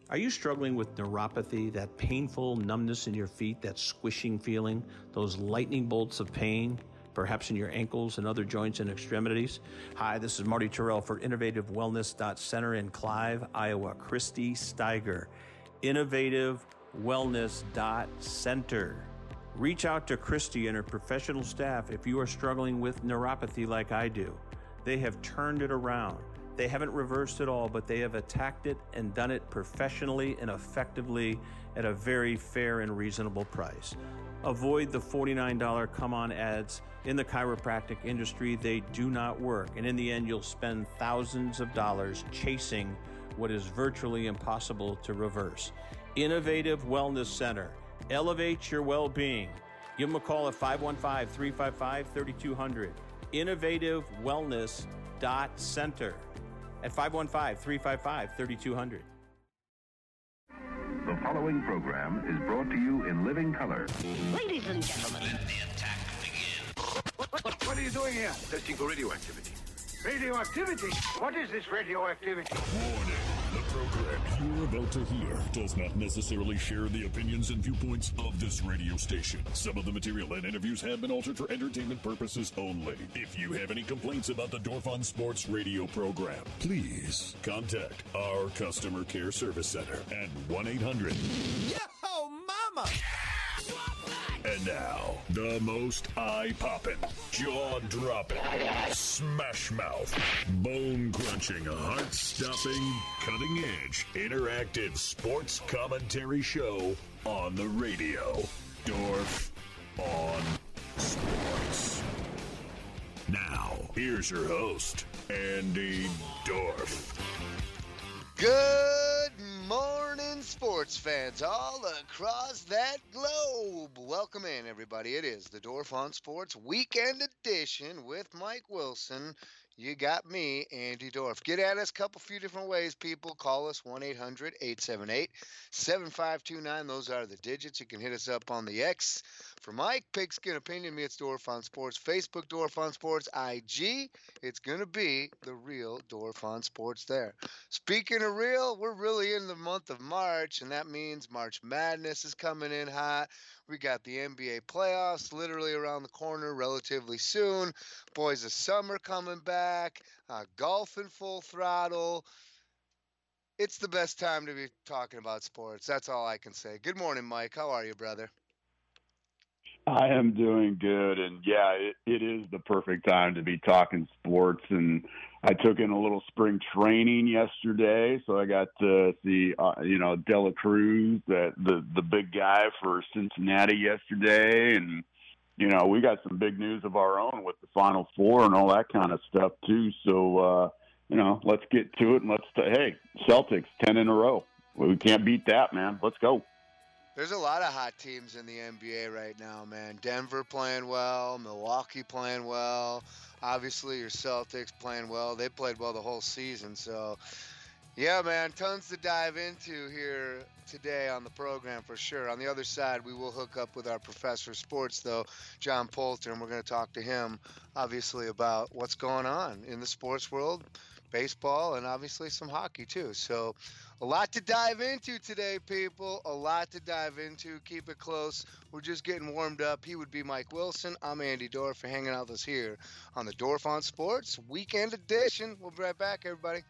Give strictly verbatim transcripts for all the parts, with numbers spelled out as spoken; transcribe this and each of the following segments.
Are you struggling with neuropathy, that painful numbness in your feet, that squishing feeling, those lightning bolts of pain, perhaps in your ankles and other joints and extremities? Hi, this is Marty Terrell for Innovative Wellness Center in Clive, Iowa. Christy Steiger, Innovative Wellness Center. Reach out to Christy and her professional staff if you are struggling with neuropathy like I do. They have turned it around. They haven't reversed it all, but they have attacked it and done it professionally and effectively at a very fair and reasonable price. Avoid the forty-nine dollars come-on ads in the chiropractic industry. They do not work. And in the end, you'll spend thousands of dollars chasing what is virtually impossible to reverse. Innovative Wellness Center. Elevate your well-being. Give them a call at five one five, three five five, three two zero zero. Innovative Wellness Center at five one five, three five five, three two zero zero. The following program is brought to you in living color. Ladies and gentlemen, let the attack begin. What, what, what are you doing here? Testing for radioactivity. Radioactivity? What is this radioactivity? Warning. The program you're about to hear does not necessarily share the opinions and viewpoints of this radio station. Some of the material and interviews have been altered for entertainment purposes only. If you have any complaints about the Dorf on Sports radio program, please contact our customer care service center at one eight hundred. Yo, mama! And now, the most eye-popping, jaw-dropping, smash-mouth, bone-crunching, heart-stopping, cutting-edge, interactive sports commentary show on the radio. Dorf on Sports. Now, here's your host, Andy Dorf. Good morning, sports fans all across that globe. Welcome in, everybody. It is the Dorf on Sports Weekend Edition with Mike Wilson. You got me, Andy Dorf. Get at us a couple few different ways, people. Call us one eight hundred, eight seven eight, seven five two nine. Those are the digits. You can hit us up on the X. For Mike, Pigskin Opinion, me, it's Dorf on Sports. Facebook, Dorf on Sports. I G, it's going to be the real Dorf on Sports there. Speaking of real, we're really in the month of March, and that means March Madness is coming in hot. We got the N B A playoffs literally around the corner relatively soon. Boys of summer coming back. Uh, golf in full throttle. It's the best time to be talking about sports. That's all I can say. Good morning, Mike. How are you, brother? I am doing good, and yeah, it, it is the perfect time to be talking sports. And I took in a little spring training yesterday, so I got to see, uh, you know, Dela Cruz, the, the the big guy for Cincinnati yesterday, and you know, we got some big news of our own with the Final Four and all that kind of stuff too. So, uh, you know, let's get to it, and let's t- hey, Celtics ten in a row. We can't beat that, man. Let's go. There's a lot of hot teams in the N B A right now, man. Denver playing well, Milwaukee playing well. Obviously, your Celtics playing well. They played well the whole season. So, yeah, man, tons to dive into here today on the program for sure. On the other side, we will hook up with our professor of sports, though, John Poulter, and we're going to talk to him, obviously, about what's going on in the sports world, baseball, and obviously some hockey, too. So, a lot to dive into today, people. A lot to dive into. Keep it close. We're just getting warmed up. He would be Mike Wilson. I'm Andy Dorf for hanging out with us here on the Dorf on Sports Weekend Edition. We'll be right back, everybody.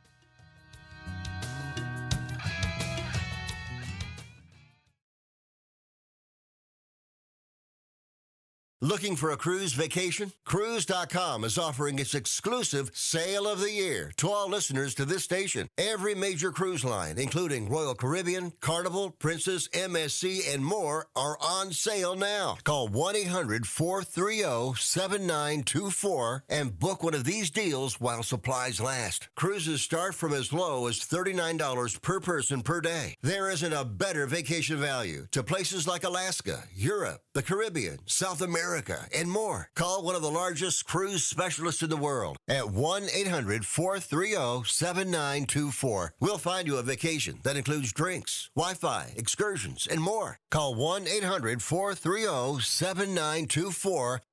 Looking for a cruise vacation? Cruise dot com is offering its exclusive Sale of the Year to all listeners to this station. Every major cruise line, including Royal Caribbean, Carnival, Princess, M S C, and more, are on sale now. Call one eight hundred, four three zero, seven nine two four and book one of these deals while supplies last. Cruises start from as low as thirty-nine dollars per person per day. There isn't a better vacation value to places like Alaska, Europe, the Caribbean, South America, and more. Call one of the largest cruise specialists in the world at one eight hundred, four three zero, seven nine two four. We'll find you a vacation that includes drinks, Wi-Fi, excursions, and more. Call one eight hundred, four three zero, seven nine two four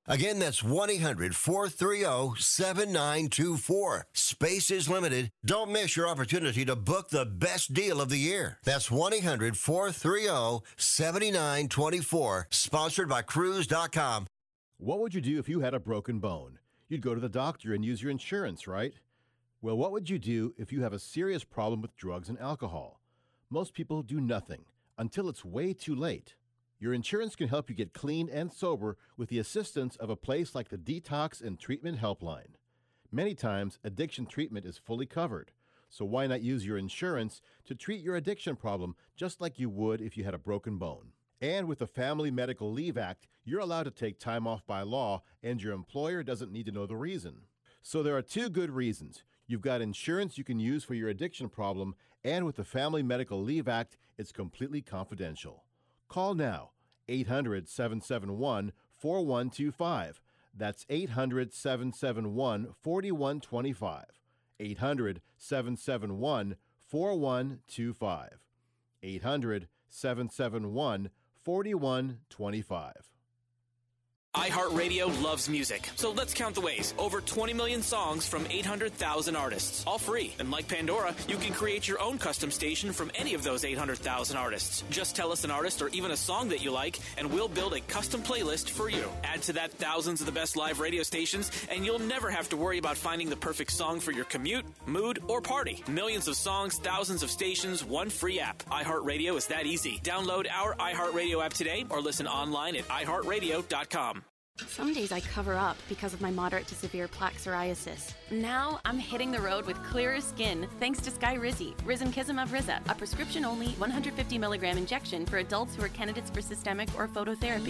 Again, that's one eight hundred four three zero seven nine two four. Space is limited. Don't miss your opportunity to book the best deal of the year. That's one eight hundred four three zero seven nine two four. Sponsored by Cruise dot com. What would you do if you had a broken bone? You'd go to the doctor and use your insurance, right? Well, what would you do if you have a serious problem with drugs and alcohol? Most people do nothing until it's way too late. Your insurance can help you get clean and sober with the assistance of a place like the Detox and Treatment Helpline. Many times, addiction treatment is fully covered, so why not use your insurance to treat your addiction problem just like you would if you had a broken bone? And with the Family Medical Leave Act, you're allowed to take time off by law, and your employer doesn't need to know the reason. So there are two good reasons. You've got insurance you can use for your addiction problem, and with the Family Medical Leave Act, it's completely confidential. Call now, eight hundred seven seven one four one two five. That's eight hundred seven seven one four one two five. eight hundred seven seven one four one two five. eight hundred seven seven one four one two five. iHeartRadio loves music, so let's count the ways. Over twenty million songs from eight hundred thousand artists, all free. And like Pandora, you can create your own custom station from any of those eight hundred thousand artists. Just tell us an artist or even a song that you like, and we'll build a custom playlist for you. Add to that thousands of the best live radio stations, and you'll never have to worry about finding the perfect song for your commute, mood, or party. Millions of songs, thousands of stations, one free app. iHeartRadio is that easy. Download our iHeartRadio app today or listen online at i heart radio dot com. Some days I cover up because of my moderate to severe plaque psoriasis. Now I'm hitting the road with clearer skin thanks to Skyrizi, Risankizumab Riza, a prescription-only one hundred fifty milligram injection for adults who are candidates for systemic or phototherapy.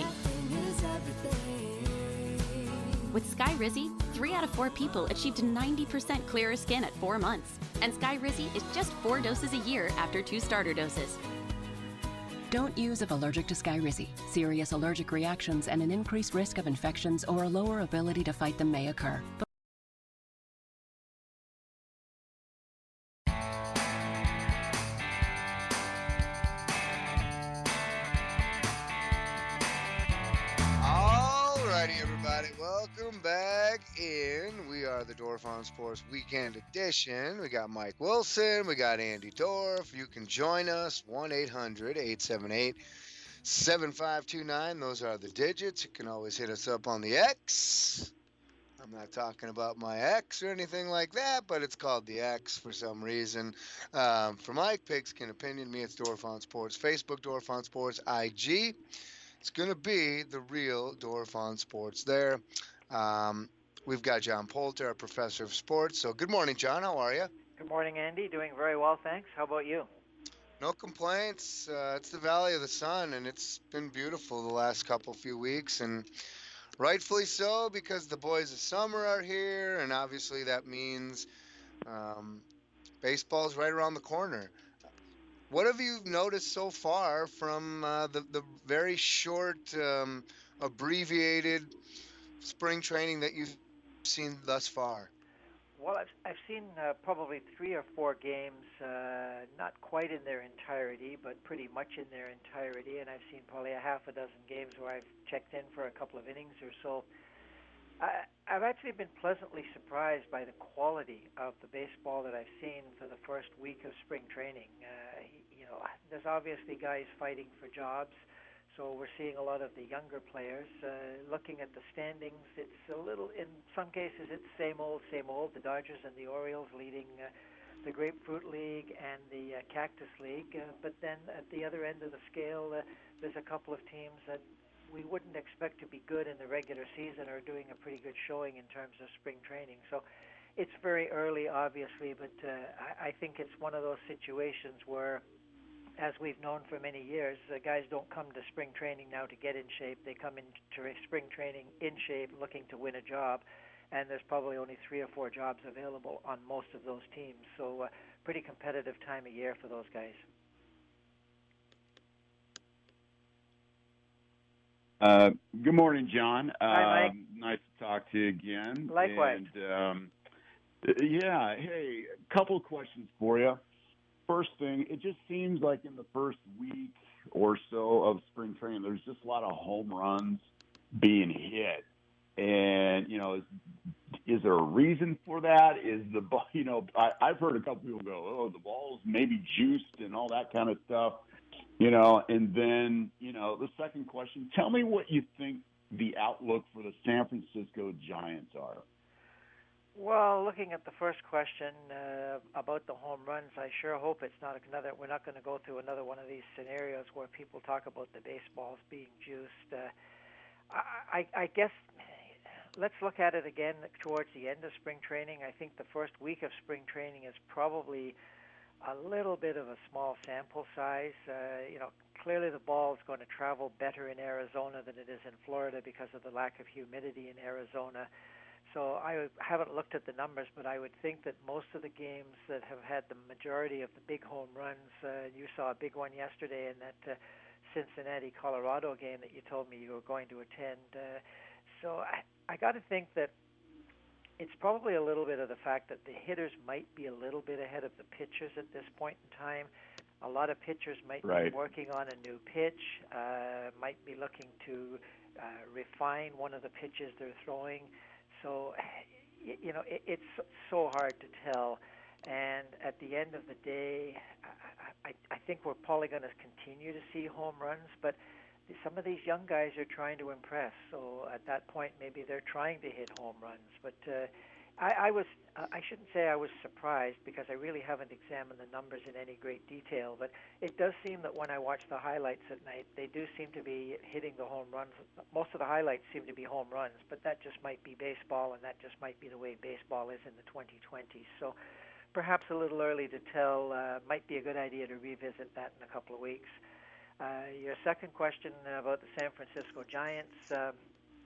With Skyrizi, three out of four people achieved ninety percent clearer skin at four months. And Skyrizi is just four doses a year after two starter doses. Don't use if allergic to Skyrizi. Serious allergic reactions and an increased risk of infections or a lower ability to fight them may occur. Alrighty, everybody, welcome back in. We are the Dorf on Sports Weekend Edition. We got Mike Wilson, we got Andy Dorf. You can join us, one eight hundred eight seven eight seven five two nine. Those are the digits. You can always hit us up on the X. I'm not talking about my ex or anything like that, but it's called the X for some reason. Um, for Mike, Pigskin Opinion, me, it's Dorf on Sports. Facebook, Dorf on Sports. I G, it's going to be the real Dorf on Sports there. Um, we've got John Poulter, our professor of sports. So good morning, John. How are you? Good morning, Andy. Doing very well, thanks. How about you? No complaints. Uh, it's the Valley of the Sun, and it's been beautiful the last couple few weeks, and rightfully so, because the boys of summer are here, and obviously that means um, baseball's right around the corner. What have you noticed so far from uh, the, the very short, um, abbreviated spring training that you've seen thus far? Well, I've, I've seen uh, probably three or four games, uh, not quite in their entirety, but pretty much in their entirety, and I've seen probably a half a dozen games where I've checked in for a couple of innings or so. I, I've actually been pleasantly surprised by the quality of the baseball that I've seen for the first week of spring training. Uh, you know, there's obviously guys fighting for jobs, so we're seeing a lot of the younger players. Uh, looking at the standings, it's a little, in some cases, it's same old, same old. The Dodgers and the Orioles leading uh, the Grapefruit League and the uh, Cactus League. Uh, but then at the other end of the scale, uh, there's a couple of teams that we wouldn't expect to be good in the regular season are doing a pretty good showing in terms of spring training. So it's very early, obviously, but uh, I, I think it's one of those situations where, as we've known for many years, uh, guys don't come to spring training now to get in shape. They come into spring training in shape, looking to win a job, and there's probably only three or four jobs available on most of those teams. So uh, pretty competitive time of year for those guys. Uh, good morning, John. Hi, Mike. Um, nice to talk to you again. Likewise. And, um, yeah, hey, a couple of questions for you. First thing, it just seems like in the first week or so of spring training, there's just a lot of home runs being hit. And, you know, is, is there a reason for that? Is the ball, you know, I, I've heard a couple people go, oh, the ball's maybe juiced and all that kind of stuff, you know. And then, you know, the second question, tell me what you think the outlook for the San Francisco Giants are. Well, looking at the first question uh, about the home runs, I sure hope it's not another. We're not going to go through another one of these scenarios where people talk about the baseballs being juiced. Uh, I, I, I guess let's look at it again towards the end of spring training. I think the first week of spring training is probably a little bit of a small sample size. Uh, you know, clearly the ball is going to travel better in Arizona than it is in Florida because of the lack of humidity in Arizona. So I haven't looked at the numbers, but I would think that most of the games that have had the majority of the big home runs, uh, you saw a big one yesterday in that uh, Cincinnati-Colorado game that you told me you were going to attend. Uh, so I, I got to think that it's probably a little bit of the fact that the hitters might be a little bit ahead of the pitchers at this point in time. A lot of pitchers might right. be working on a new pitch, uh, might be looking to uh, refine one of the pitches they're throwing. So, you know, it, it's so hard to tell. And at the end of the day, I, I, I think we're probably going to continue to see home runs, but some of these young guys are trying to impress. So at that point, maybe they're trying to hit home runs. But uh, I, I was, I shouldn't say I was surprised because I really haven't examined the numbers in any great detail. But it does seem that when I watch the highlights at night, they do seem to be hitting the home runs. Most of the highlights seem to be home runs, but that just might be baseball, and that just might be the way baseball is in the twenty twenties. So perhaps a little early to tell. Uh, might be a good idea to revisit that in a couple of weeks. Uh, your second question about the San Francisco Giants, um,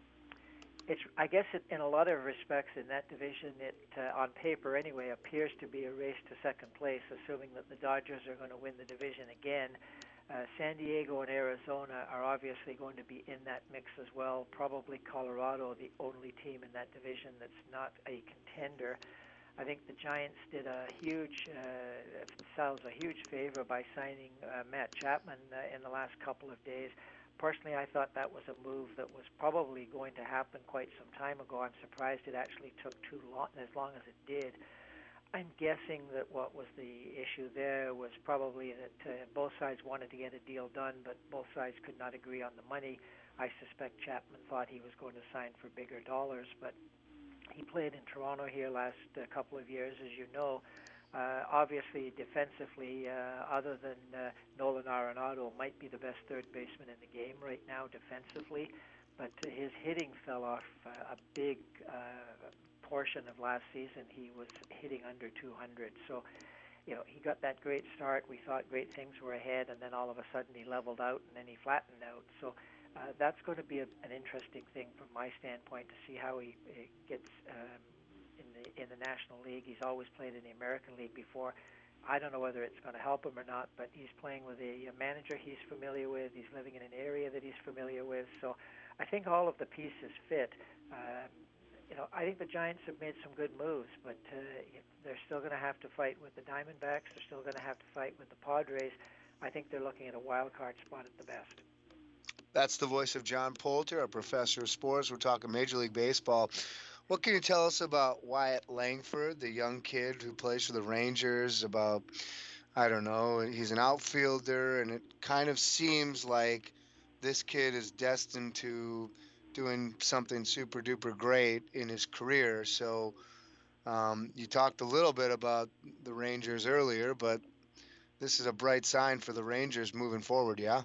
it's, I guess it, in a lot of respects in that division, it uh, on paper anyway, appears to be a race to second place, assuming that the Dodgers are going to win the division again. Uh, San Diego and Arizona are obviously going to be in that mix as well. Probably Colorado, the only team in that division that's not a contender. I think the Giants did a huge, uh, themselves a huge favor by signing uh, Matt Chapman uh, in the last couple of days. Personally, I thought that was a move that was probably going to happen quite some time ago. I'm surprised it actually took too long, as long as it did. I'm guessing that what was the issue there was probably that uh, both sides wanted to get a deal done, but both sides could not agree on the money. I suspect Chapman thought he was going to sign for bigger dollars, but he played in Toronto here last uh, couple of years, as you know. Uh, obviously, defensively, uh, other than uh, Nolan Arenado, might be the best third baseman in the game right now defensively, but uh, his hitting fell off uh, a big uh, portion of last season. He was hitting under two hundred. So, you know, he got that great start. We thought great things were ahead, and then all of a sudden he leveled out, and then he flattened out. So uh, that's going to be a, an interesting thing from my standpoint to see how he uh, gets um, in the in the National League. He's always played in the American League before. I don't know whether it's going to help him or not, but he's playing with a, a manager he's familiar with. He's living in an area that he's familiar with. So I think all of the pieces fit. Uh, you know, I think the Giants have made some good moves, but uh, they're still going to have to fight with the Diamondbacks. They're still going to have to fight with the Padres. I think they're looking at a wild card spot at the best. That's the voice of John Poulter, a professor of sports. We're talking Major League Baseball. What can you tell us about Wyatt Langford, the young kid who plays for the Rangers? About, I don't know, he's an outfielder, and it kind of seems like this kid is destined to doing something super duper great in his career. So um, you talked a little bit about the Rangers earlier, but this is a bright sign for the Rangers moving forward, yeah?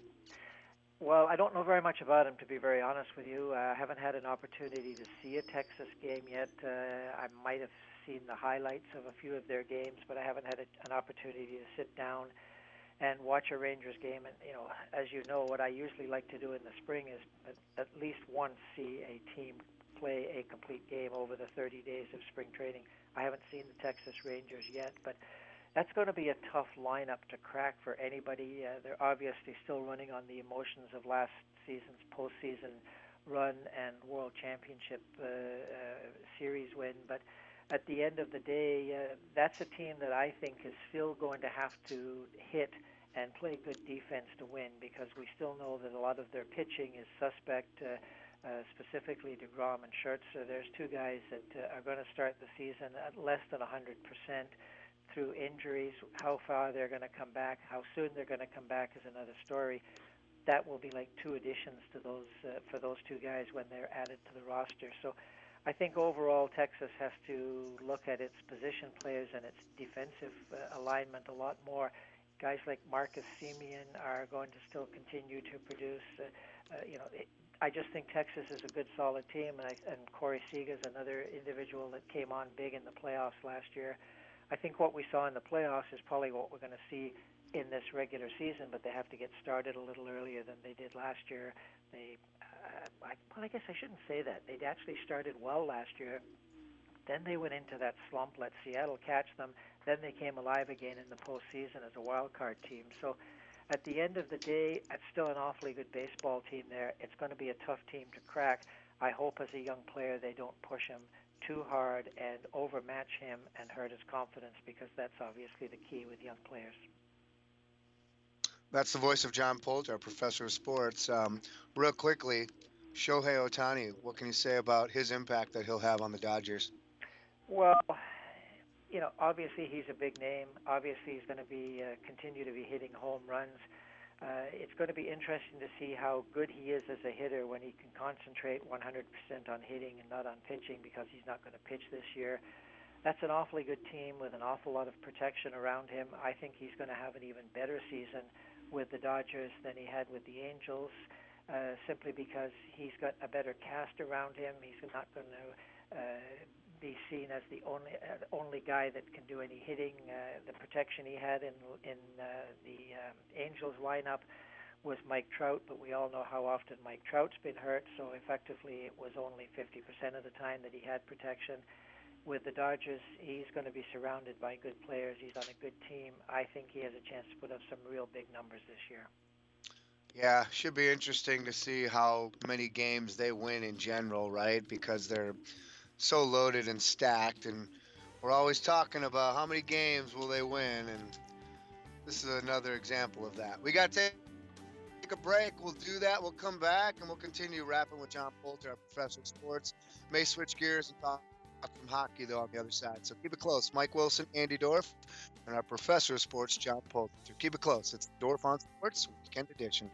Well, I don't know very much about him, to be very honest with you. Uh, I haven't had an opportunity to see a Texas game yet. Uh, I might have seen the highlights of a few of their games, but I haven't had a, an opportunity to sit down and watch a Rangers game. And, you know, as you know, what I usually like to do in the spring is at, at least once see a team play a complete game over the thirty days of spring training. I haven't seen the Texas Rangers yet, but that's going to be a tough lineup to crack for anybody. Uh, they're obviously still running on the emotions of last season's postseason run and World Championship uh, uh, Series win. But at the end of the day, uh, that's a team that I think is still going to have to hit and play good defense to win, because we still know that a lot of their pitching is suspect. Uh, uh, specifically DeGrom and Scherzer. There's two guys that uh, are going to start the season at less than one hundred percent through injuries. How far they're going to come back, how soon they're going to come back is another story. That will be like two additions to those uh, for those two guys when they're added to the roster. So I think overall Texas has to look at its position players and its defensive uh, alignment a lot more. Guys like Marcus Semien are going to still continue to produce. Uh, uh, you know, it, I just think Texas is a good, solid team, and, I, and Corey Seager is another individual that came on big in the playoffs last year. I think what we saw in the playoffs is probably what we're going to see in this regular season, but they have to get started a little earlier than they did last year. They, uh, I, well, I guess I shouldn't say that. They actually started well last year. Then they went into that slump, let Seattle catch them. Then they came alive again in the postseason as a wild card team. So at the end of the day, it's still an awfully good baseball team there. It's going to be a tough team to crack. I hope as a young player they don't push him too hard and overmatch him and hurt his confidence, because that's obviously the key with young players. That's the voice of John Poulter, our professor of sports. Um, real quickly, Shohei Ohtani, what can you say about his impact that he'll have on the Dodgers? Well, you know, obviously he's a big name. Obviously he's going to be uh, continue to be hitting home runs. Uh, it's going to be interesting to see how good he is as a hitter when he can concentrate one hundred percent on hitting and not on pitching, because he's not going to pitch this year. That's an awfully good team with an awful lot of protection around him. I think he's going to have an even better season with the Dodgers than he had with the Angels, uh, simply because he's got a better cast around him. He's not going to uh, be seen as the only uh, only guy that can do any hitting. Uh, the protection he had in in uh, the um, Angels lineup was Mike Trout, but we all know how often Mike Trout's been hurt, so effectively it was only fifty percent of the time that he had protection. With the Dodgers, he's going to be surrounded by good players. He's on a good team. I think he has a chance to put up some real big numbers this year. Yeah, should be interesting to see how many games they win in general, right? Because they're so loaded and stacked, and we're always talking about how many games will they win, and this is another example of that. We got to take a break. We'll do that. We'll come back, and we'll continue rapping with John Poulter, our professor of sports. May switch gears and talk some hockey, though, on the other side. So keep it close. Mike Wilson, Andy Dorf, and our professor of sports, John Poulter. Keep it close. It's Dorf on Sports Weekend Edition.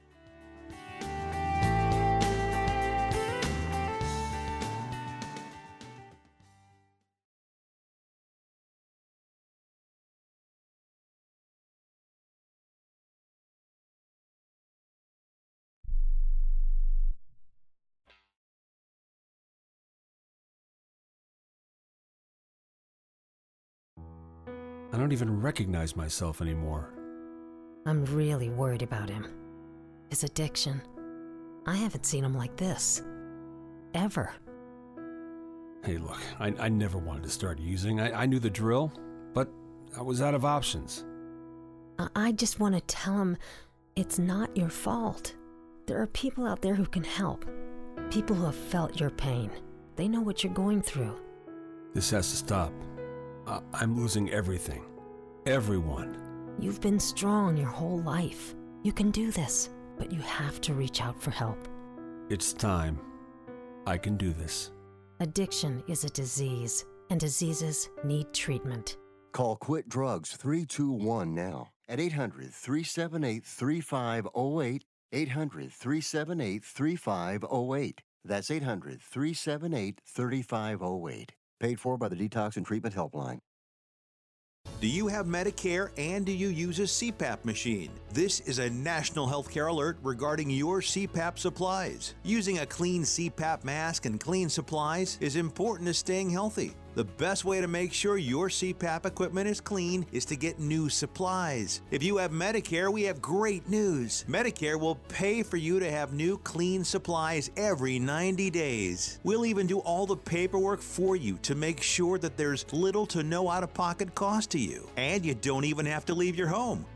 I don't even recognize myself anymore. I'm really worried about him. His addiction. I haven't seen him like this. Ever. Hey, look, I, I never wanted to start using. I, I knew the drill, but I was out of options. I, I just want to tell him it's not your fault. There are people out there who can help. People who have felt your pain. They know what you're going through. This has to stop. Uh, I'm losing everything. Everyone. You've been strong your whole life. You can do this, but you have to reach out for help. It's time. I can do this. Addiction is a disease, and diseases need treatment. Call Quit Drugs three two one now at eight hundred, three seven eight, three five zero eight, eight hundred, three seven eight, three five zero eight. That's eight hundred, three seven eight, three five zero eight. Paid for by the Detox and Treatment Helpline. Do you have Medicare and do you use a C PAP machine? This is a national healthcare alert regarding your C PAP supplies. Using a clean C PAP mask and clean supplies is important to staying healthy. The best way to make sure your C PAP equipment is clean is to get new supplies. If you have Medicare, we have great news. Medicare will pay for you to have new clean supplies every ninety days. We'll even do all the paperwork for you to make sure that there's little to no out-of-pocket cost to you. And you don't even have to leave your home.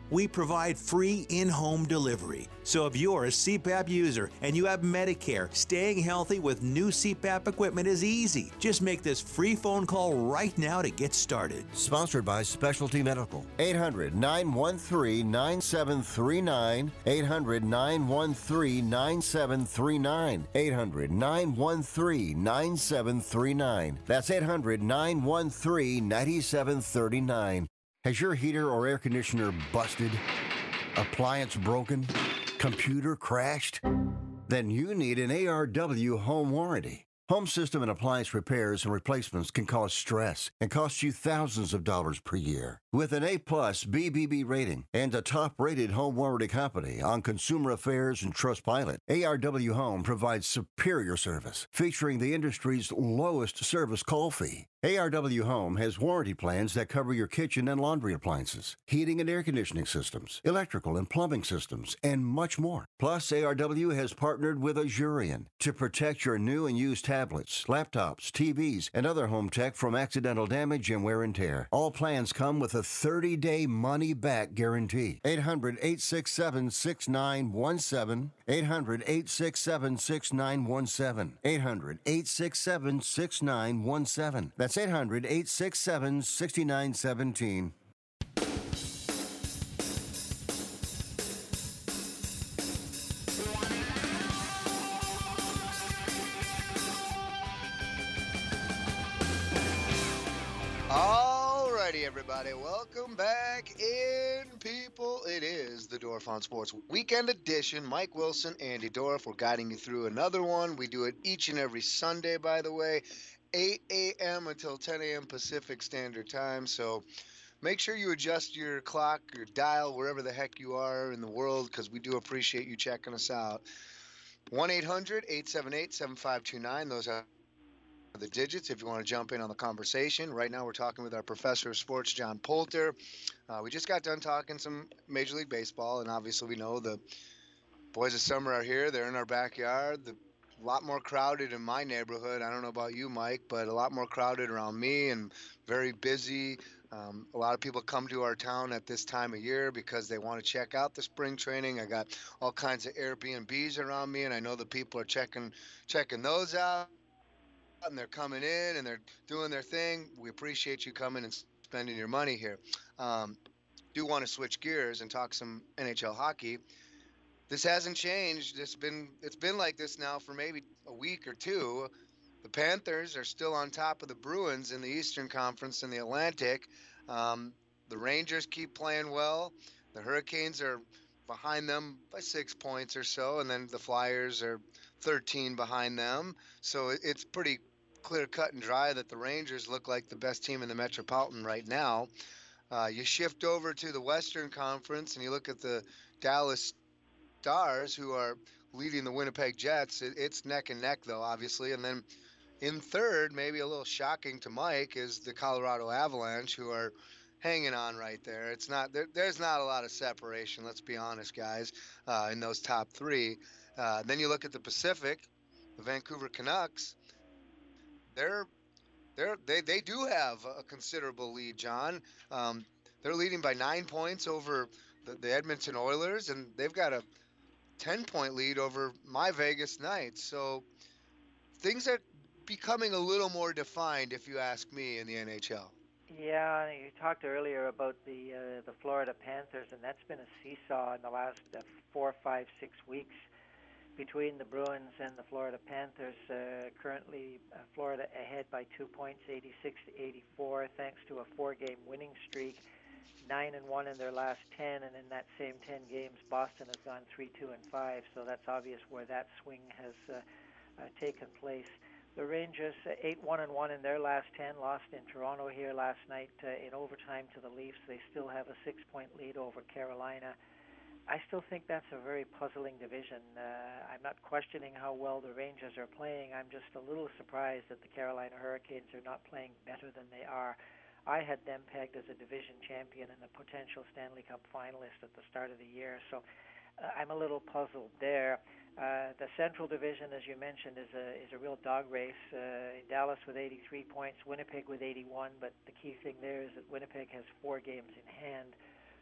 We provide free in-home delivery. So if you're a C PAP user and you have Medicare, staying healthy with new C PAP equipment is easy. Just make this free phone call right now to get started. Sponsored by Specialty Medical. eight hundred, nine one three, nine seven three nine. eight hundred, nine one three, nine seven three nine. eight hundred, nine one three, nine seven three nine. That's eight hundred, nine one three, nine seven three nine. Has your heater or air conditioner busted? Appliance broken? Computer crashed? Then you need an A R W home warranty. Home system and appliance repairs and replacements can cause stress and cost you thousands of dollars per year. With an A-plus B B B rating and a top-rated home warranty company on Consumer Affairs and Trustpilot, A R W Home provides superior service, featuring the industry's lowest service call fee. A R W Home has warranty plans that cover your kitchen and laundry appliances, heating and air conditioning systems, electrical and plumbing systems, and much more. Plus, A R W has partnered with Azurion to protect your new and used tablets, laptops, T Vs, and other home tech from accidental damage and wear and tear. All plans come with a thirty-day money-back guarantee. eight hundred, eight six seven, six nine one seven. eight hundred, eight six seven, six nine one seven. eight hundred, eight six seven, six nine one seven. That's eight hundred, eight six seven, six nine one seven. Alrighty, everybody, welcome back in, people. It is the Dorf on Sports Weekend Edition. Mike Wilson, Andy Dorf. We're guiding you through another one. We do it each and every Sunday, by the way, eight a.m. until ten a.m. Pacific Standard Time. So make sure you adjust your clock, your dial, wherever the heck you are in the world, because we do appreciate you checking us out. one eight hundred, eight seven eight, seven five two nine. Those are the digits if you want to jump in on the conversation. Right now we're talking with our professor of sports, John Poulter. Uh, we just got done talking some Major League Baseball, and obviously we know the boys of summer are here. They're in our backyard. The, a lot more crowded in my neighborhood. I don't know about you, Mike, but a lot more crowded around me and very busy. Um, a lot of people come to our town at this time of year because they want to check out the spring training. I got all kinds of Airbnbs around me, and I know the people are checking checking those out. And they're coming in and they're doing their thing. We appreciate you coming and spending your money here. Um, do want to switch gears and talk some N H L hockey. This hasn't changed. It's been it's been like this now for maybe a week or two. The Panthers are still on top of the Bruins in the Eastern Conference in the Atlantic. Um, the Rangers keep playing well. The Hurricanes are behind them by six points or so, and then the Flyers are thirteen behind them. So it's pretty clear cut and dry that the Rangers look like the best team in the Metropolitan right now. Uh, you shift over to the Western Conference and you look at the Dallas Stars, who are leading the Winnipeg Jets. It, it's neck and neck, though, obviously. And then in third, maybe a little shocking to Mike, is the Colorado Avalanche, who are hanging on right there. It's not there, there's not a lot of separation, let's be honest, guys, uh, in those top three. Uh, then you look at the Pacific, the Vancouver Canucks. They're they're they they do have a considerable lead, John. Um, they're leading by nine points over the, the Edmonton Oilers, and they've got a ten-point lead over my Vegas Knights. So things are becoming a little more defined, if you ask me, in the N H L. Yeah, you talked earlier about the uh, the Florida Panthers, and that's been a seesaw in the last uh, four, five, six weeks between the Bruins and the Florida Panthers. Uh, currently, uh, Florida ahead by two points, eighty-six to eighty-four, thanks to a four-game winning streak, nine and one in their last ten, and in that same ten games, Boston has gone three, two, and five. So that's obvious where that swing has uh, uh, taken place. The Rangers, uh, eight, one, and one in their last ten, lost in Toronto here last night uh, in overtime to the Leafs. They still have a six-point lead over Carolina. I still think that's a very puzzling division. Uh, I'm not questioning how well the Rangers are playing. I'm just a little surprised that the Carolina Hurricanes are not playing better than they are. I had them pegged as a division champion and a potential Stanley Cup finalist at the start of the year, so uh, I'm a little puzzled there. Uh, the Central Division, as you mentioned, is a is a real dog race. Uh, Dallas with eighty-three points, Winnipeg with eighty-one, but the key thing there is that Winnipeg has four games in hand.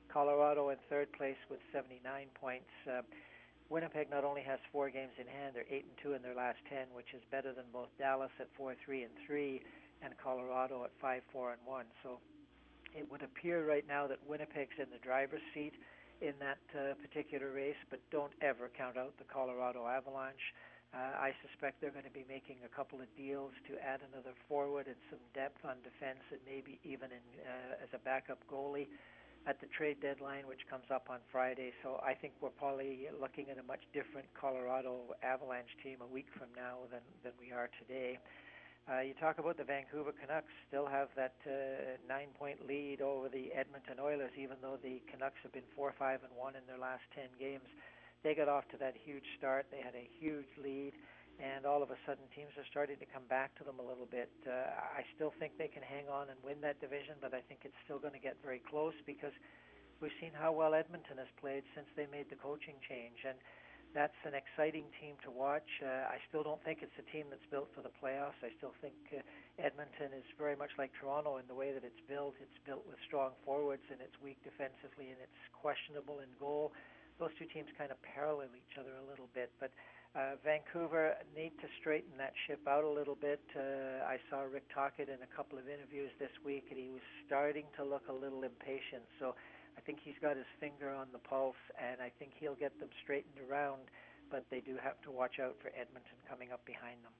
Colorado in third place with seventy-nine points. Uh, Winnipeg not only has four games in hand, they're eight and two in their last ten, which is better than both Dallas at four three and three and Colorado at five four and one. So it would appear right now that Winnipeg's in the driver's seat in that uh, particular race, but don't ever count out the Colorado Avalanche. Uh, I suspect they're going to be making a couple of deals to add another forward and some depth on defense, and maybe even in, uh, as a backup goalie at the trade deadline, which comes up on Friday. So I think we're probably looking at a much different Colorado Avalanche team a week from now than, than we are today. Uh, you talk about the Vancouver Canucks still have that uh, nine-point lead over the Edmonton Oilers, even though the Canucks have been four five and one in their last ten games. They got off to that huge start. They had a huge lead, and all of a sudden teams are starting to come back to them a little bit. Uh, I still think they can hang on and win that division, but I think it's still going to get very close because we've seen how well Edmonton has played since they made the coaching change, and that's an exciting team to watch. Uh, I still don't think it's a team that's built for the playoffs. I still think uh, Edmonton is very much like Toronto in the way that it's built. It's built with strong forwards, and it's weak defensively, and it's questionable in goal. Those two teams kind of parallel each other a little bit, but uh, Vancouver need to straighten that ship out a little bit. Uh, I saw Rick Tocchet in a couple of interviews this week, and he was starting to look a little impatient. So I think he's got his finger on the pulse, and I think he'll get them straightened around, but they do have to watch out for Edmonton coming up behind them.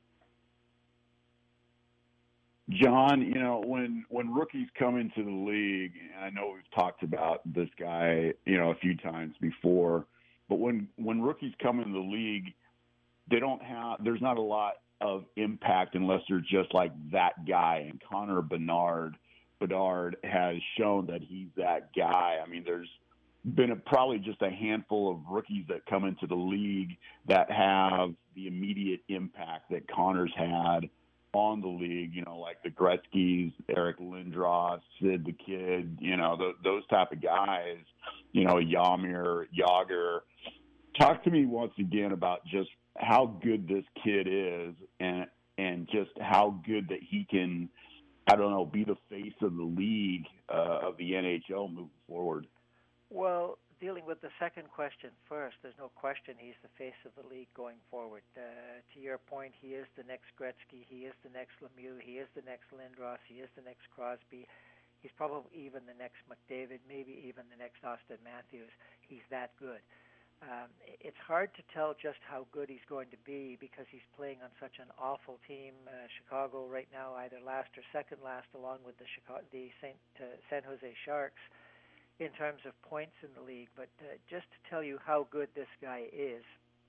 John, you know, when when rookies come into the league, and I know we've talked about this guy, you know, a few times before, but when when rookies come into the league, they don't have, there's not a lot of impact unless they're just like that guy. And Connor Bedard, Bedard has shown that he's that guy. I mean, there's been a, probably just a handful of rookies that come into the league that have the immediate impact that Connor's had on the league, you know, like the Gretzkys, Eric Lindros, Sid the Kid, you know, th- those type of guys, you know, Jaromir Jagr. Talk to me once again about just how good this kid is and and just how good that he can, I don't know, be the face of the league, uh, of the N H L moving forward. Well, dealing with the second question first, there's no question he's the face of the league going forward. Uh, to your point, he is the next Gretzky, he is the next Lemieux, he is the next Lindros, he is the next Crosby. He's probably even the next McDavid, maybe even the next Austin Matthews. He's that good. Um, it's hard to tell just how good he's going to be because he's playing on such an awful team. Uh, Chicago right now either last or second last, along with the Chicago, the Saint, uh, San Jose Sharks, in terms of points in the league. But uh, just to tell you how good this guy is,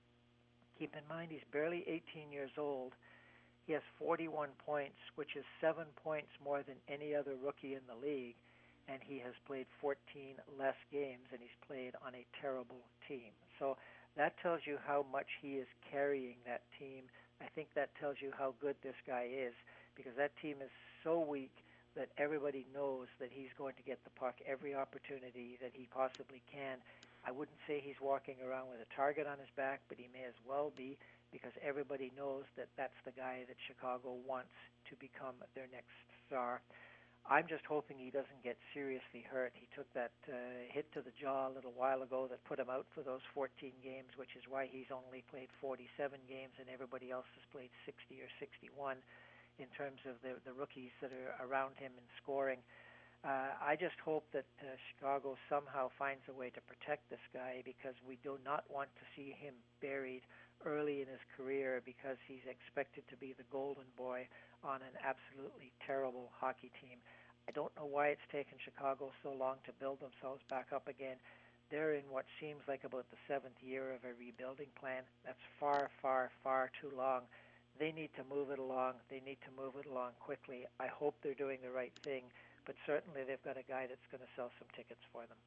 keep in mind he's barely eighteen years old. He has forty-one points, which is seven points more than any other rookie in the league, and he has played fourteen less games, and he's played on a terrible team. So that tells you how much he is carrying that team. I think that tells you how good this guy is, because that team is so weak that everybody knows that he's going to get the puck every opportunity that he possibly can. I wouldn't say he's walking around with a target on his back, but he may as well be, because everybody knows that that's the guy that Chicago wants to become their next star. I'm just hoping he doesn't get seriously hurt. He took that uh, hit to the jaw a little while ago that put him out for those fourteen games, which is why he's only played forty-seven games and everybody else has played sixty or sixty-one. In terms of the, the rookies that are around him in scoring. Uh, I just hope that uh, Chicago somehow finds a way to protect this guy, because we do not want to see him buried early in his career because he's expected to be the golden boy on an absolutely terrible hockey team. I don't know why it's taken Chicago so long to build themselves back up again. They're in what seems like about the seventh year of a rebuilding plan. That's far, far, far too long. They need to move it along. They need to move it along quickly. I hope they're doing the right thing, but certainly they've got a guy that's going to sell some tickets for them.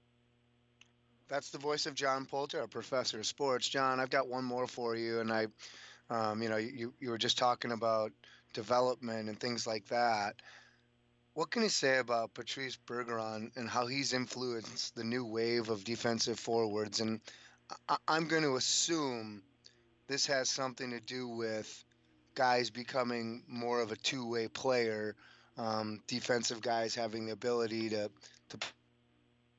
That's the voice of John Poulter, a professor of sports. John, I've got one more for you, and I, um, you know, you, you were just talking about development and things like that. What can you say about Patrice Bergeron and how he's influenced the new wave of defensive forwards? And I, I'm going to assume this has something to do with guys becoming more of a two-way player, um, defensive guys having the ability to, to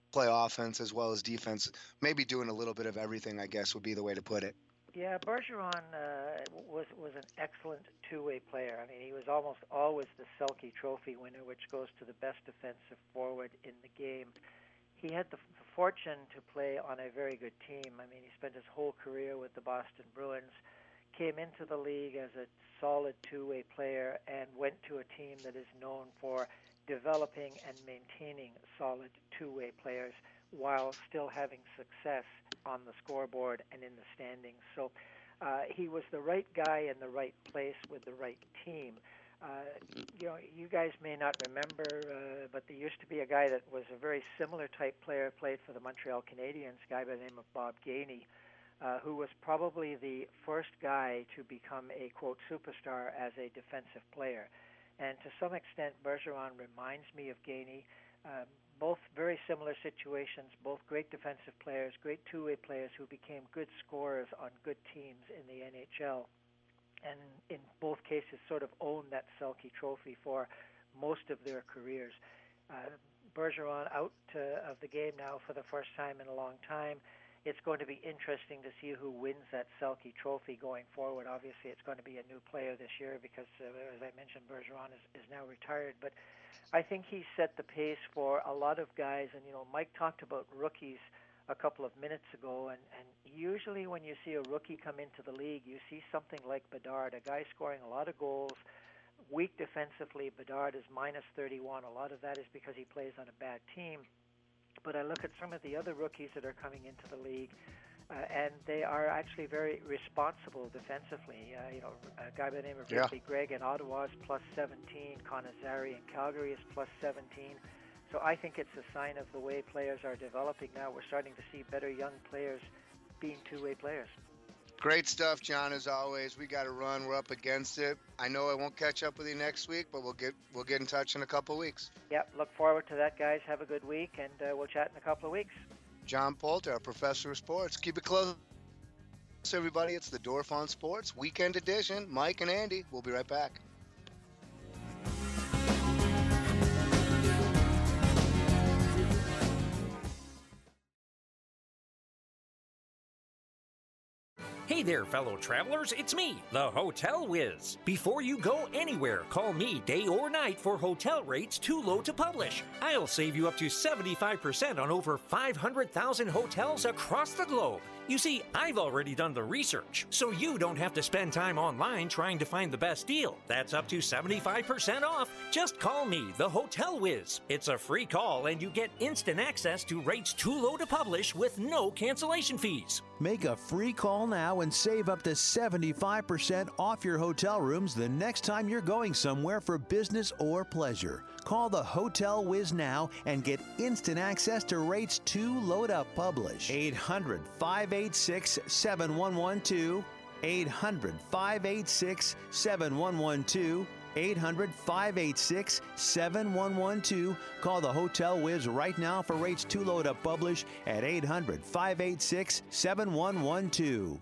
play offense as well as defense. Maybe doing a little bit of everything, I guess, would be the way to put it. Yeah, Bergeron uh, was was an excellent two-way player. I mean, he was almost always the Selke Trophy winner, which goes to the best defensive forward in the game. He had the f- fortune to play on a very good team. I mean, he spent his whole career with the Boston Bruins, came into the league as a solid two-way player, and went to a team that is known for developing and maintaining solid two-way players while still having success on the scoreboard and in the standings. So uh, he was the right guy in the right place with the right team. Uh, you know, you guys may not remember, uh, but there used to be a guy that was a very similar type player, played for the Montreal Canadiens, a guy by the name of Bob Gainey, uh, who was probably the first guy to become a, quote, superstar as a defensive player. And to some extent, Bergeron reminds me of Gainey. Um, both very similar situations, both great defensive players, great two-way players who became good scorers on good teams in the N H L. And in both cases sort of owned that Selke Trophy for most of their careers. Uh, Bergeron out uh, of the game now for the first time in a long time. It's going to be interesting to see who wins that Selke Trophy going forward. Obviously, it's going to be a new player this year because, uh, as I mentioned, Bergeron is, is now retired. But I think he set the pace for a lot of guys. And, you know, Mike talked about rookies a couple of minutes ago. And, and usually when you see a rookie come into the league, you see something like Bedard, a guy scoring a lot of goals, weak defensively. Bedard is minus thirty-one. A lot of that is because he plays on a bad team. But I look at some of the other rookies that are coming into the league, uh, and they are actually very responsible defensively. Uh, you know, a guy by the name of Yeah. Ridley Gregg in Ottawa is plus seventeen. Connor Zary in Calgary is plus seventeen. So I think it's a sign of the way players are developing now. We're starting to see better young players being two-way players. Great stuff, John, as always. We got to run. We're up against it. I know I won't catch up with you next week, but we'll get we'll get in touch in a couple of weeks. Yep, look forward to that, guys. Have a good week, and uh, we'll chat in a couple of weeks. John Poulter, our professor of sports. Keep it close, everybody. It's the Dorf on Sports Weekend Edition. Mike and Andy. We'll be right back. Hey there, fellow travelers, it's me, the Hotel Whiz. Before you go anywhere, call me day or night for hotel rates too low to publish. I'll save you up to seventy-five percent on over five hundred thousand hotels across the globe. You see, I've already done the research, so you don't have to spend time online trying to find the best deal. That's up to seventy-five percent off. Just call me, the Hotel Whiz. It's a free call, and you get instant access to rates too low to publish with no cancellation fees. Make a free call now and save up to seventy-five percent off your hotel rooms the next time you're going somewhere for business or pleasure. Call the Hotel Whiz now and get instant access to rates too low to publish. eight hundred, five eight six, seven one one two. eight hundred, five eight six, seven one one two. eight hundred, five eight six, seven one one two. Call the Hotel Whiz right now for rates too low to publish at eight hundred, five eight six, seven one one two.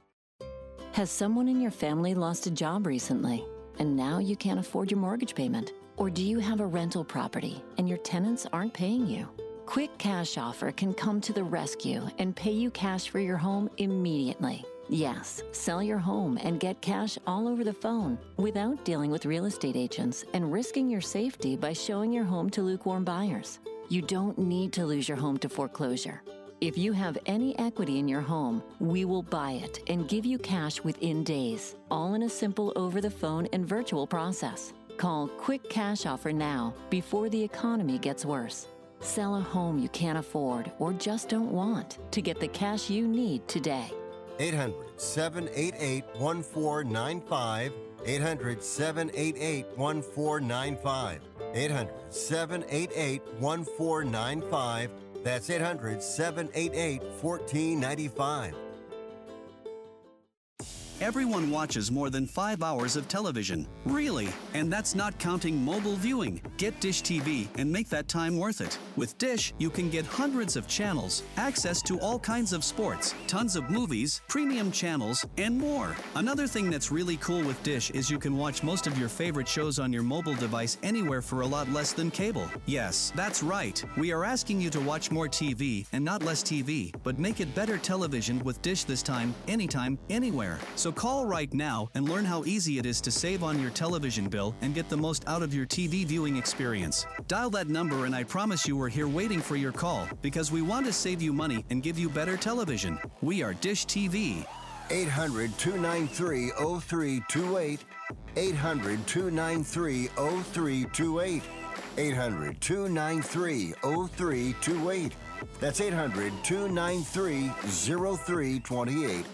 Has someone in your family lost a job recently, and now you can't afford your mortgage payment? Or do you have a rental property and your tenants aren't paying you? Quick Cash Offer can come to the rescue and pay you cash for your home immediately. Yes, sell your home and get cash all over the phone without dealing with real estate agents and risking your safety by showing your home to lukewarm buyers. You don't need to lose your home to foreclosure. If you have any equity in your home, we will buy it and give you cash within days, all in a simple over-the-phone and virtual process. Call Quick Cash Offer now before the economy gets worse. Sell a home you can't afford or just don't want to get the cash you need today. eight hundred, seven eight eight, one four nine five. eight hundred, seven eight eight, one four nine five. eight hundred, seven eight eight, one four nine five. That's eight hundred, seven eight eight, one four nine five. Everyone watches more than five hours of television. Really? And that's not counting mobile viewing. Get Dish T V and make that time worth it. With Dish, you can get hundreds of channels, access to all kinds of sports, tons of movies, premium channels, and more. Another thing that's really cool with Dish is you can watch most of your favorite shows on your mobile device anywhere for a lot less than cable. Yes, that's right. We are asking you to watch more T V and not less T V, but make it better television with Dish this time, anytime, anywhere. So call right now and learn how easy it is to save on your television bill and get the most out of your T V viewing experience. Dial that number and I promise you we're here waiting for your call because we want to save you money and give you better television. We are Dish T V. eight hundred, two nine three, oh three two eight. eight hundred, two nine three, oh three two eight. eight hundred, two nine three, oh three two eight. That's eight hundred, two nine three, oh three two eight.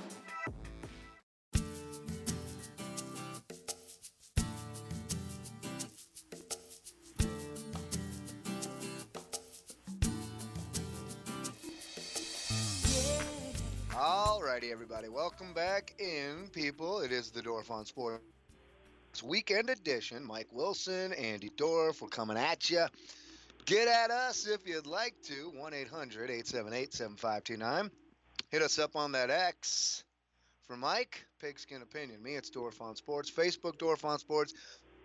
Alrighty, everybody. Welcome back in, people. It is the Dorf on Sports Weekend Edition. Mike Wilson, Andy Dorf, we're coming at you. Get at us if you'd like to. one eight hundred, eight seven eight, seven five two nine. Hit us up on that X. For Mike, Pigskin Opinion. Me, it's Dorf on Sports. Facebook, Dorf on Sports.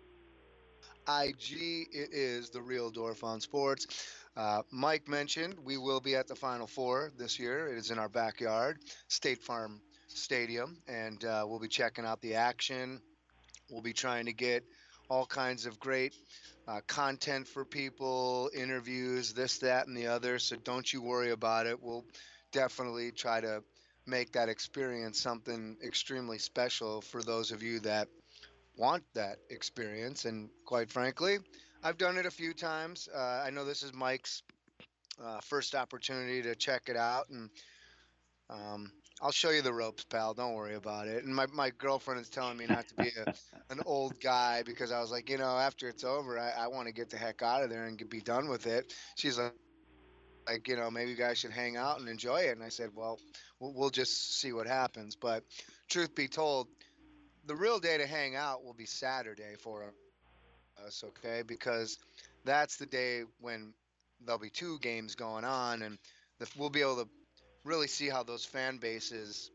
I G, it is The Real Dorf on Sports. Uh, Mike mentioned we will be at the Final Four this year. It is in our backyard, State Farm Stadium, and uh, we'll be checking out the action. We'll be trying to get all kinds of great uh, content for people, interviews, this, that, and the other, so don't you worry about it. We'll definitely try to make that experience something extremely special for those of you that want that experience, and quite frankly, I've done it a few times. Uh, I know this is Mike's uh, first opportunity to check it out, and um, I'll show you the ropes, pal. Don't worry about it. And my, my girlfriend is telling me not to be a, an old guy because I was like, you know, after it's over, I, I want to get the heck out of there and get, be done with it. She's like, like, you know, maybe you guys should hang out and enjoy it. And I said, well, we'll, we'll just see what happens. But truth be told, the real day to hang out will be Saturday for us, okay? Because that's the day when there'll be two games going on, and the, we'll be able to really see how those fan bases,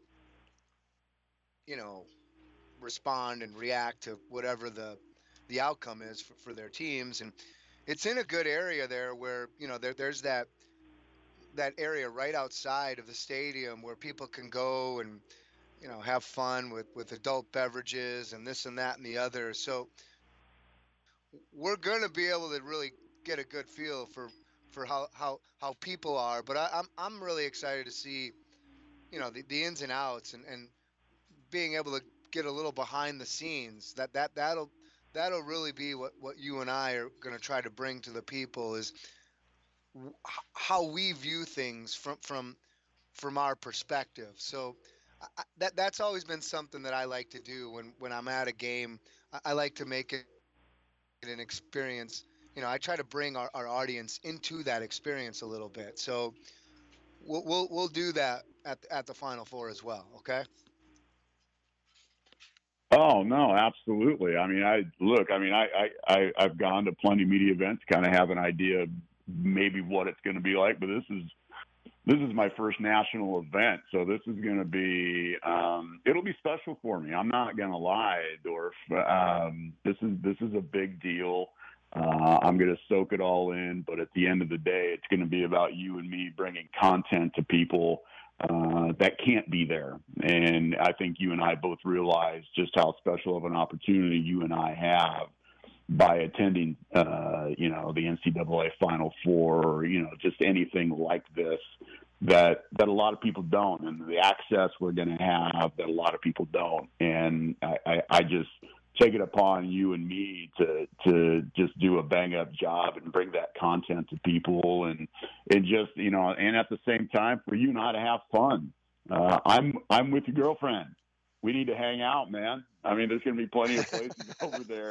you know, respond and react to whatever the the outcome is for, for their teams. And it's in a good area there where, you know, there there's that that area right outside of the stadium where people can go and, you know, have fun with, with adult beverages and this and that and the other. So we're going to be able to really get a good feel for, for how, how, how people are. But I, I'm I'm really excited to see, you know, the, the ins and outs and, and being able to get a little behind the scenes. That that that'll that'll really be what, what you and I are going to try to bring to the people is how we view things from from from our perspective. So I, that that's always been something that I like to do when, when I'm at a game. I, I like to make it an experience. You know, I try to bring our, our audience into that experience a little bit. So we'll we'll, we'll do that at at the Final Four as well. Okay. Oh no, absolutely. I mean, I look. I mean, I I, I I've gone to plenty of media events, kind of have an idea of maybe what it's going to be like, but this is this is my first national event, so this is going to be um, it'll be special for me. I'm not going to lie, Dorf. Um, this is this is a big deal. Uh, I'm going to soak it all in, but at the end of the day, it's going to be about you and me bringing content to people uh, that can't be there. And I think you and I both realize just how special of an opportunity you and I have by attending, uh, you know, the N C double A Final Four, or, you know, just anything like this that that a lot of people don't, and the access we're going to have that a lot of people don't. And I, I, I just take it upon you and me to to just do a bang up job and bring that content to people, and and just, you know, and at the same time for you and I to have fun. Uh, I'm I'm with your girlfriend. We need to hang out, man. I mean, there's going to be plenty of places over there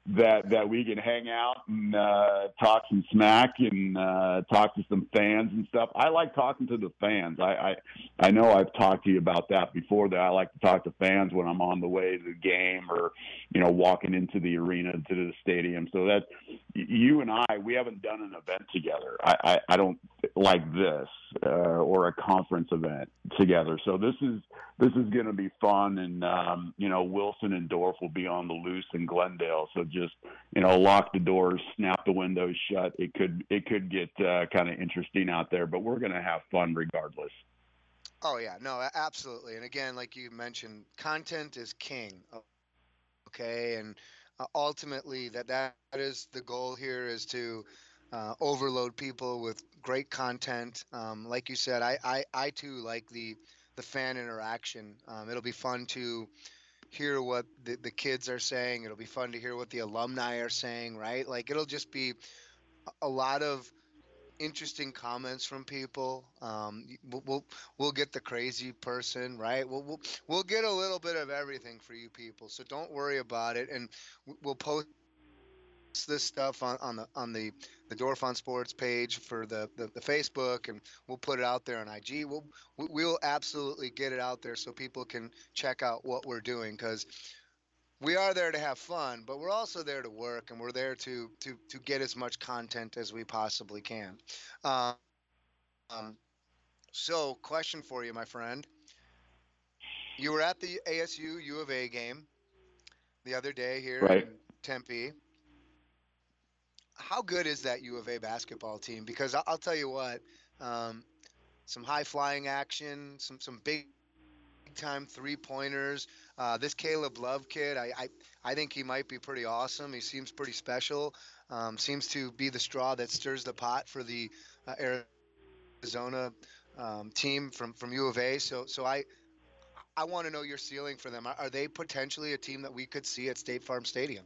that that we can hang out and uh, talk some smack and uh, talk to some fans and stuff. I like talking to the fans. I, I I know I've talked to you about that before, that I like to talk to fans when I'm on the way to the game or, you know, walking into the arena, to the stadium. So that you and I, we haven't done an event together. I, I, I don't like this uh, or a conference event together. So this is this is going to be fun. And, um, you know, Wilson and Dorf will be on the loose in Glendale. So just, you know, lock the doors, snap the windows shut. It could it could get uh, kind of interesting out there, but we're going to have fun regardless. Oh, yeah, no, absolutely. And again, like you mentioned, content is king. Okay. And uh, ultimately that, that is the goal here, is to uh, overload people with great content. Um, like you said, I, I, I too like the, the fan interaction. Um, it'll be fun to hear what the, the kids are saying. It'll be fun to hear what the alumni are saying, right? Like, it'll just be a lot of interesting comments from people. Um, we'll, we'll we'll get the crazy person, right? We'll, we'll we'll get a little bit of everything for you people. So don't worry about it, and we'll post this stuff on, on the on the the Dorf on Sports page for the, the the Facebook, and we'll put it out there on I G. We'll we'll absolutely get it out there so people can check out what we're doing, because we are there to have fun, but we're also there to work, and we're there to to to get as much content as we possibly can. Um, um, so, question for you, my friend. You were at the A S U U of A game the other day here right. in Tempe. How good is that U of A basketball team? Because I'll, I'll tell you what, um, some high flying action, some some big time three pointers. Uh, this Caleb Love kid, I, I I think he might be pretty awesome. He seems pretty special. Um, seems to be the straw that stirs the pot for the uh, Arizona um, team from, from U of A. So so I I want to know your ceiling for them. Are, are they potentially a team that we could see at State Farm Stadium?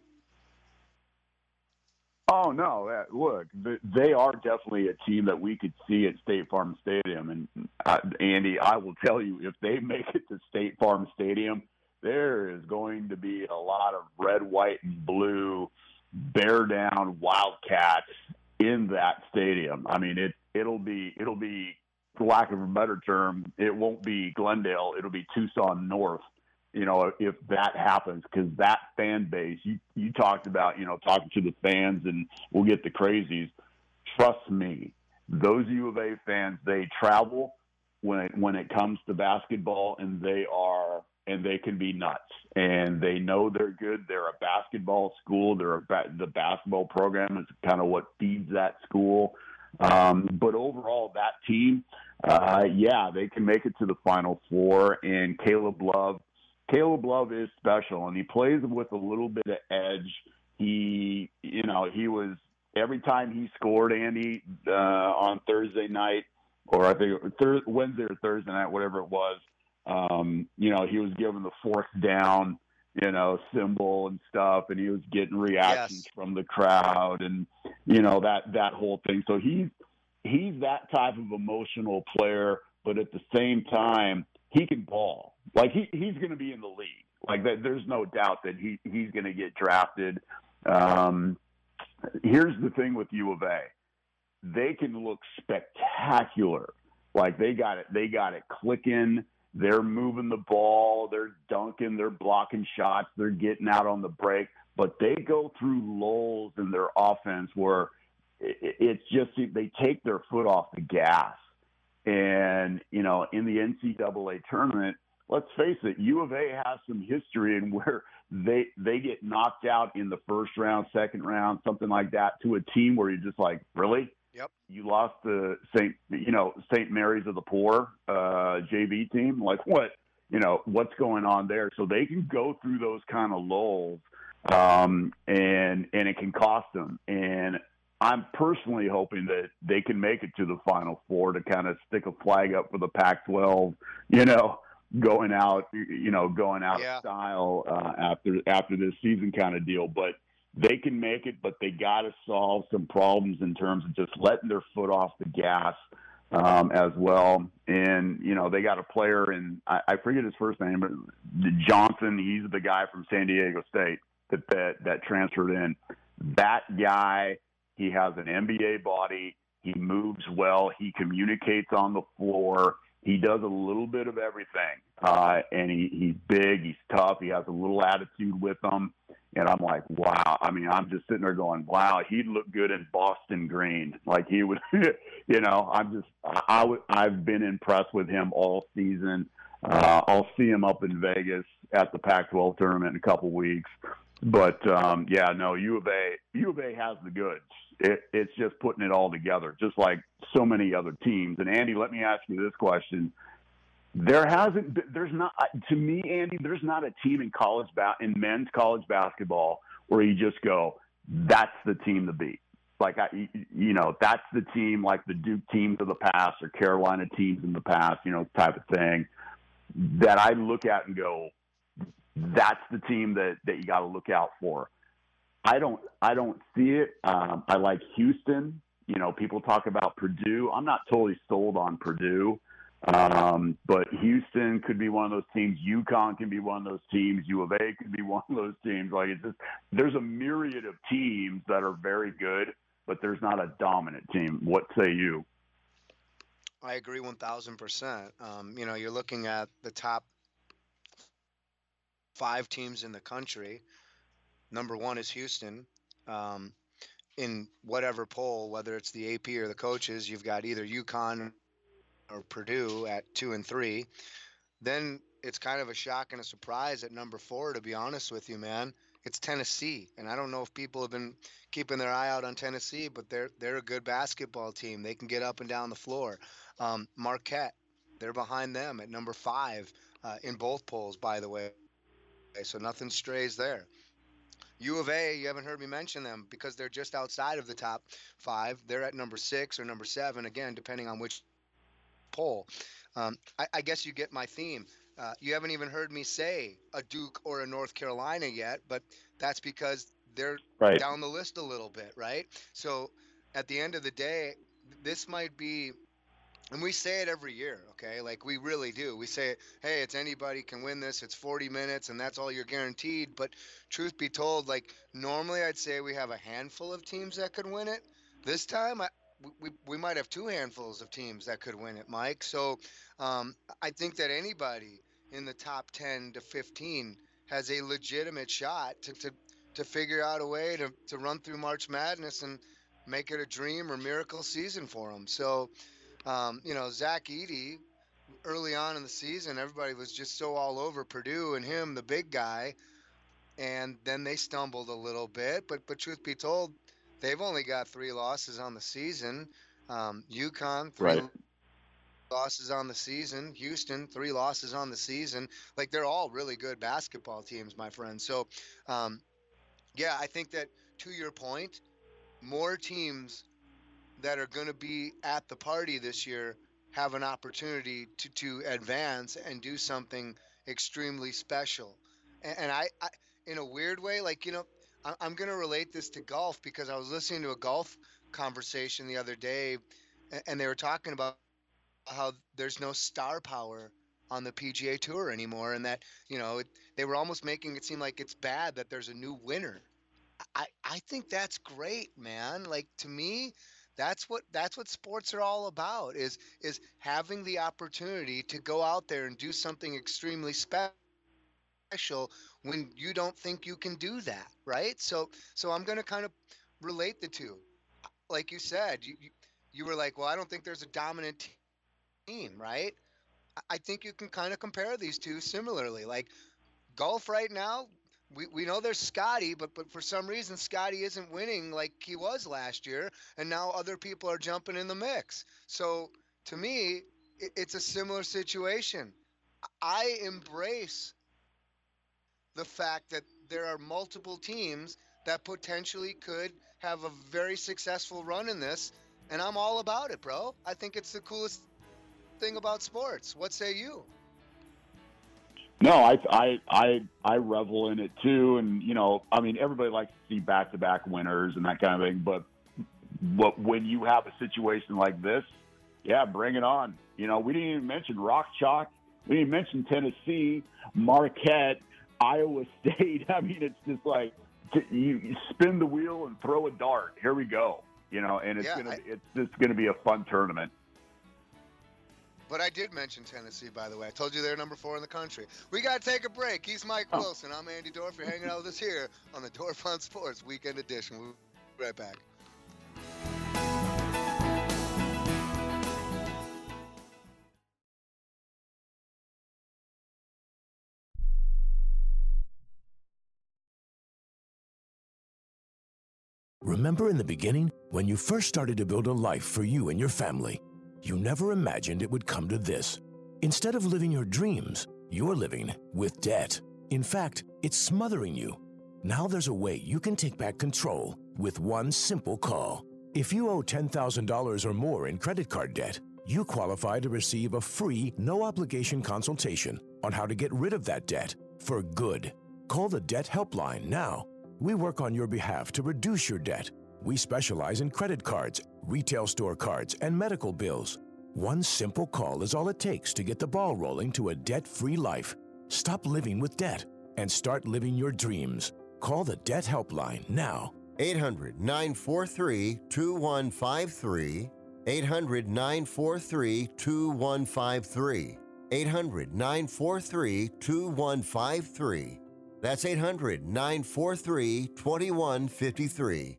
Oh, no. Uh, look, they are definitely a team that we could see at State Farm Stadium. And, uh, Andy, I will tell you, if they make it to State Farm Stadium, there is going to be a lot of red, white, and blue bear down Wildcats in that stadium. I mean, it, it'll be, it'll be, for lack of a better term, it won't be Glendale. It'll be Tucson North. You know, if that happens, because that fan base, you, you talked about, you know, talking to the fans and we'll get the crazies. Trust me, those U of A fans, they travel when it, when it comes to basketball, and they are, and they can be nuts, and they know they're good. They're a basketball school. They're a, the basketball program is kind of what feeds that school. Um, but overall, that team, uh, yeah, they can make it to the Final Four, and Caleb Love, Caleb Love is special, and he plays with a little bit of edge. He, you know, he was every time he scored, Andy, uh, on Thursday night, or I think thir- Wednesday or Thursday night, whatever it was. Um, you know, he was given the fourth down, you know, symbol and stuff, and he was getting reactions yes. from the crowd, and you know that that whole thing. So he's he's that type of emotional player, but at the same time, he can ball. Like, he, he's going to be in the league. Like, that, there's no doubt that he, he's going to get drafted. Um, here's the thing with U of A. They can look spectacular. Like, they got it. They got it clicking. They're moving the ball. They're dunking. They're blocking shots. They're getting out on the break. But they go through lulls in their offense where it, it's just they take their foot off the gas. And, you know, in the N C double A tournament, let's face it, U of A has some history in where they they get knocked out in the first round, second round, something like that, to a team where you're just like, really? Yep. You lost to Saint you know, Saint Mary's of the Poor uh, J V team? Like, what? You know, what's going on there? So they can go through those kind of lulls, um, and and it can cost them. And I'm personally hoping that they can make it to the Final Four to kind of stick a flag up for the Pac twelve, you know, going out, you know, going out yeah. of style uh, after after this season kind of deal. But they can make it, but they got to solve some problems in terms of just letting their foot off the gas um, as well. And, you know, they got a player, and I, I forget his first name, but Johnson, he's the guy from San Diego State that, that, that transferred in. That guy, he has an N B A body. He moves well. He communicates on the floor. He does a little bit of everything. Uh, and he, he's big. He's tough. He has a little attitude with him. And I'm like, wow. I mean, I'm just sitting there going, wow, he'd look good in Boston green. Like he would, you know, I'm just, I, I would, I've been impressed with him all season. Uh, I'll see him up in Vegas at the Pac twelve tournament in a couple weeks. But, um, yeah, no, U of A, U of A has the goods. It, it's just putting it all together, just like so many other teams. And, Andy, let me ask you this question. There hasn't – there's not – to me, Andy, there's not a team in college ba- in men's college basketball where you just go, that's the team to beat. Like, I, you know, that's the team like the Duke teams of the past or Carolina teams in the past, you know, type of thing that I look at and go, that's the team that, that you got to look out for. I don't I don't see it. Um, I like Houston. You know, people talk about Purdue. I'm not totally sold on Purdue. Um, but Houston could be one of those teams. UConn can be one of those teams. U of A could be one of those teams. Like it's just, there's a myriad of teams that are very good, but there's not a dominant team. What say you? I agree one thousand percent. Um, you know, you're looking at the top five teams in the country. Number one is Houston. Um, in whatever poll, whether it's the A P or the coaches, you've got either UConn or Purdue at two and three. Then it's kind of a shock and a surprise at number four, to be honest with you, man. It's Tennessee. And I don't know if people have been keeping their eye out on Tennessee, but they're they're a good basketball team. They can get up and down the floor. Um, Marquette, they're behind them at number five uh, in both polls, by the way. So nothing strays there. U of A, you haven't heard me mention them because they're just outside of the top five. They're at number six or number seven, again, depending on which poll. Um, I, I guess you get my theme. Uh, you haven't even heard me say a Duke or a North Carolina yet, but that's because they're right down the list a little bit, right? So at the end of the day, this might be, and we say it every year, okay? Like we really do. We say, hey, it's anybody can win this. It's forty minutes, and that's all you're guaranteed. But truth be told, like normally I'd say we have a handful of teams that could win it. This time, I, we we might have two handfuls of teams that could win it, Mike. So um, I think that anybody in the top ten to fifteen has a legitimate shot to to, to figure out a way to, to run through March Madness and make it a dream or miracle season for them. So, um, you know, Zach Edey, early on in the season, everybody was just so all over Purdue and him, the big guy, and then they stumbled a little bit. But but truth be told, they've only got three losses on the season. Um, UConn, three right. losses on the season. Houston, three losses on the season. Like, they're all really good basketball teams, my friend. So, um, yeah, I think that, to your point, more teams that are going to be at the party this year have an opportunity to, to advance and do something extremely special. And, and I, I, in a weird way, like, you know, I, I'm going to relate this to golf because I was listening to a golf conversation the other day, and, and they were talking about how there's no star power on the P G A Tour anymore, and that, you know, it, they were almost making it seem like it's bad that there's a new winner. I, I think that's great, man. Like, to me, that's what that's what sports are all about, is is having the opportunity to go out there and do something extremely special when you don't think you can do that, right? So so I'm going to kind of relate the two. Like you said, you, you you were like, well, I don't think there's a dominant team, right? I think you can kind of compare these two similarly. Like golf right now, we, we know there's Scotty, but but for some reason Scotty isn't winning like he was last year, and now other people are jumping in the mix. So to me, it, it's a similar situation. I embrace the fact that there are multiple teams that potentially could have a very successful run in this, and I'm all about it, bro. I think it's the coolest thing about sports. What say you? No, I, I I I revel in it too, and you know, I mean, everybody likes to see back-to-back winners and that kind of thing. But but when you have a situation like this, yeah, bring it on. You know, we didn't even mention Rock Chalk. We didn't mention Tennessee, Marquette. Iowa State. I mean, it's just like you, you spin the wheel and throw a dart. Here we go. You know, and it's Yeah, gonna I- it's just gonna be a fun tournament. But I did mention Tennessee, by the way. I told you they're number four in the country. We got to take a break. He's Mike Oh. Wilson. I'm Andy Dorf. You're hanging out with us here on the Dorf on Sports Weekend Edition. We'll be right back. Remember in the beginning, when you first started to build a life for you and your family, you never imagined it would come to this. Instead of living your dreams, you're living with debt. In fact, it's smothering you. Now there's a way you can take back control with one simple call. If you owe ten thousand dollars or more in credit card debt, you qualify to receive a free, no-obligation consultation on how to get rid of that debt for good. Call the Debt Helpline now. We work on your behalf to reduce your debt. We specialize in credit cards, retail store cards, and medical bills. One simple call is all it takes to get the ball rolling to a debt-free life. Stop living with debt and start living your dreams. Call the Debt Helpline now. eight hundred, nine four three, two one five three. eight hundred, nine four three, two one five three. eight hundred, nine four three, two one five three. That's eight hundred, nine four three, two one five three.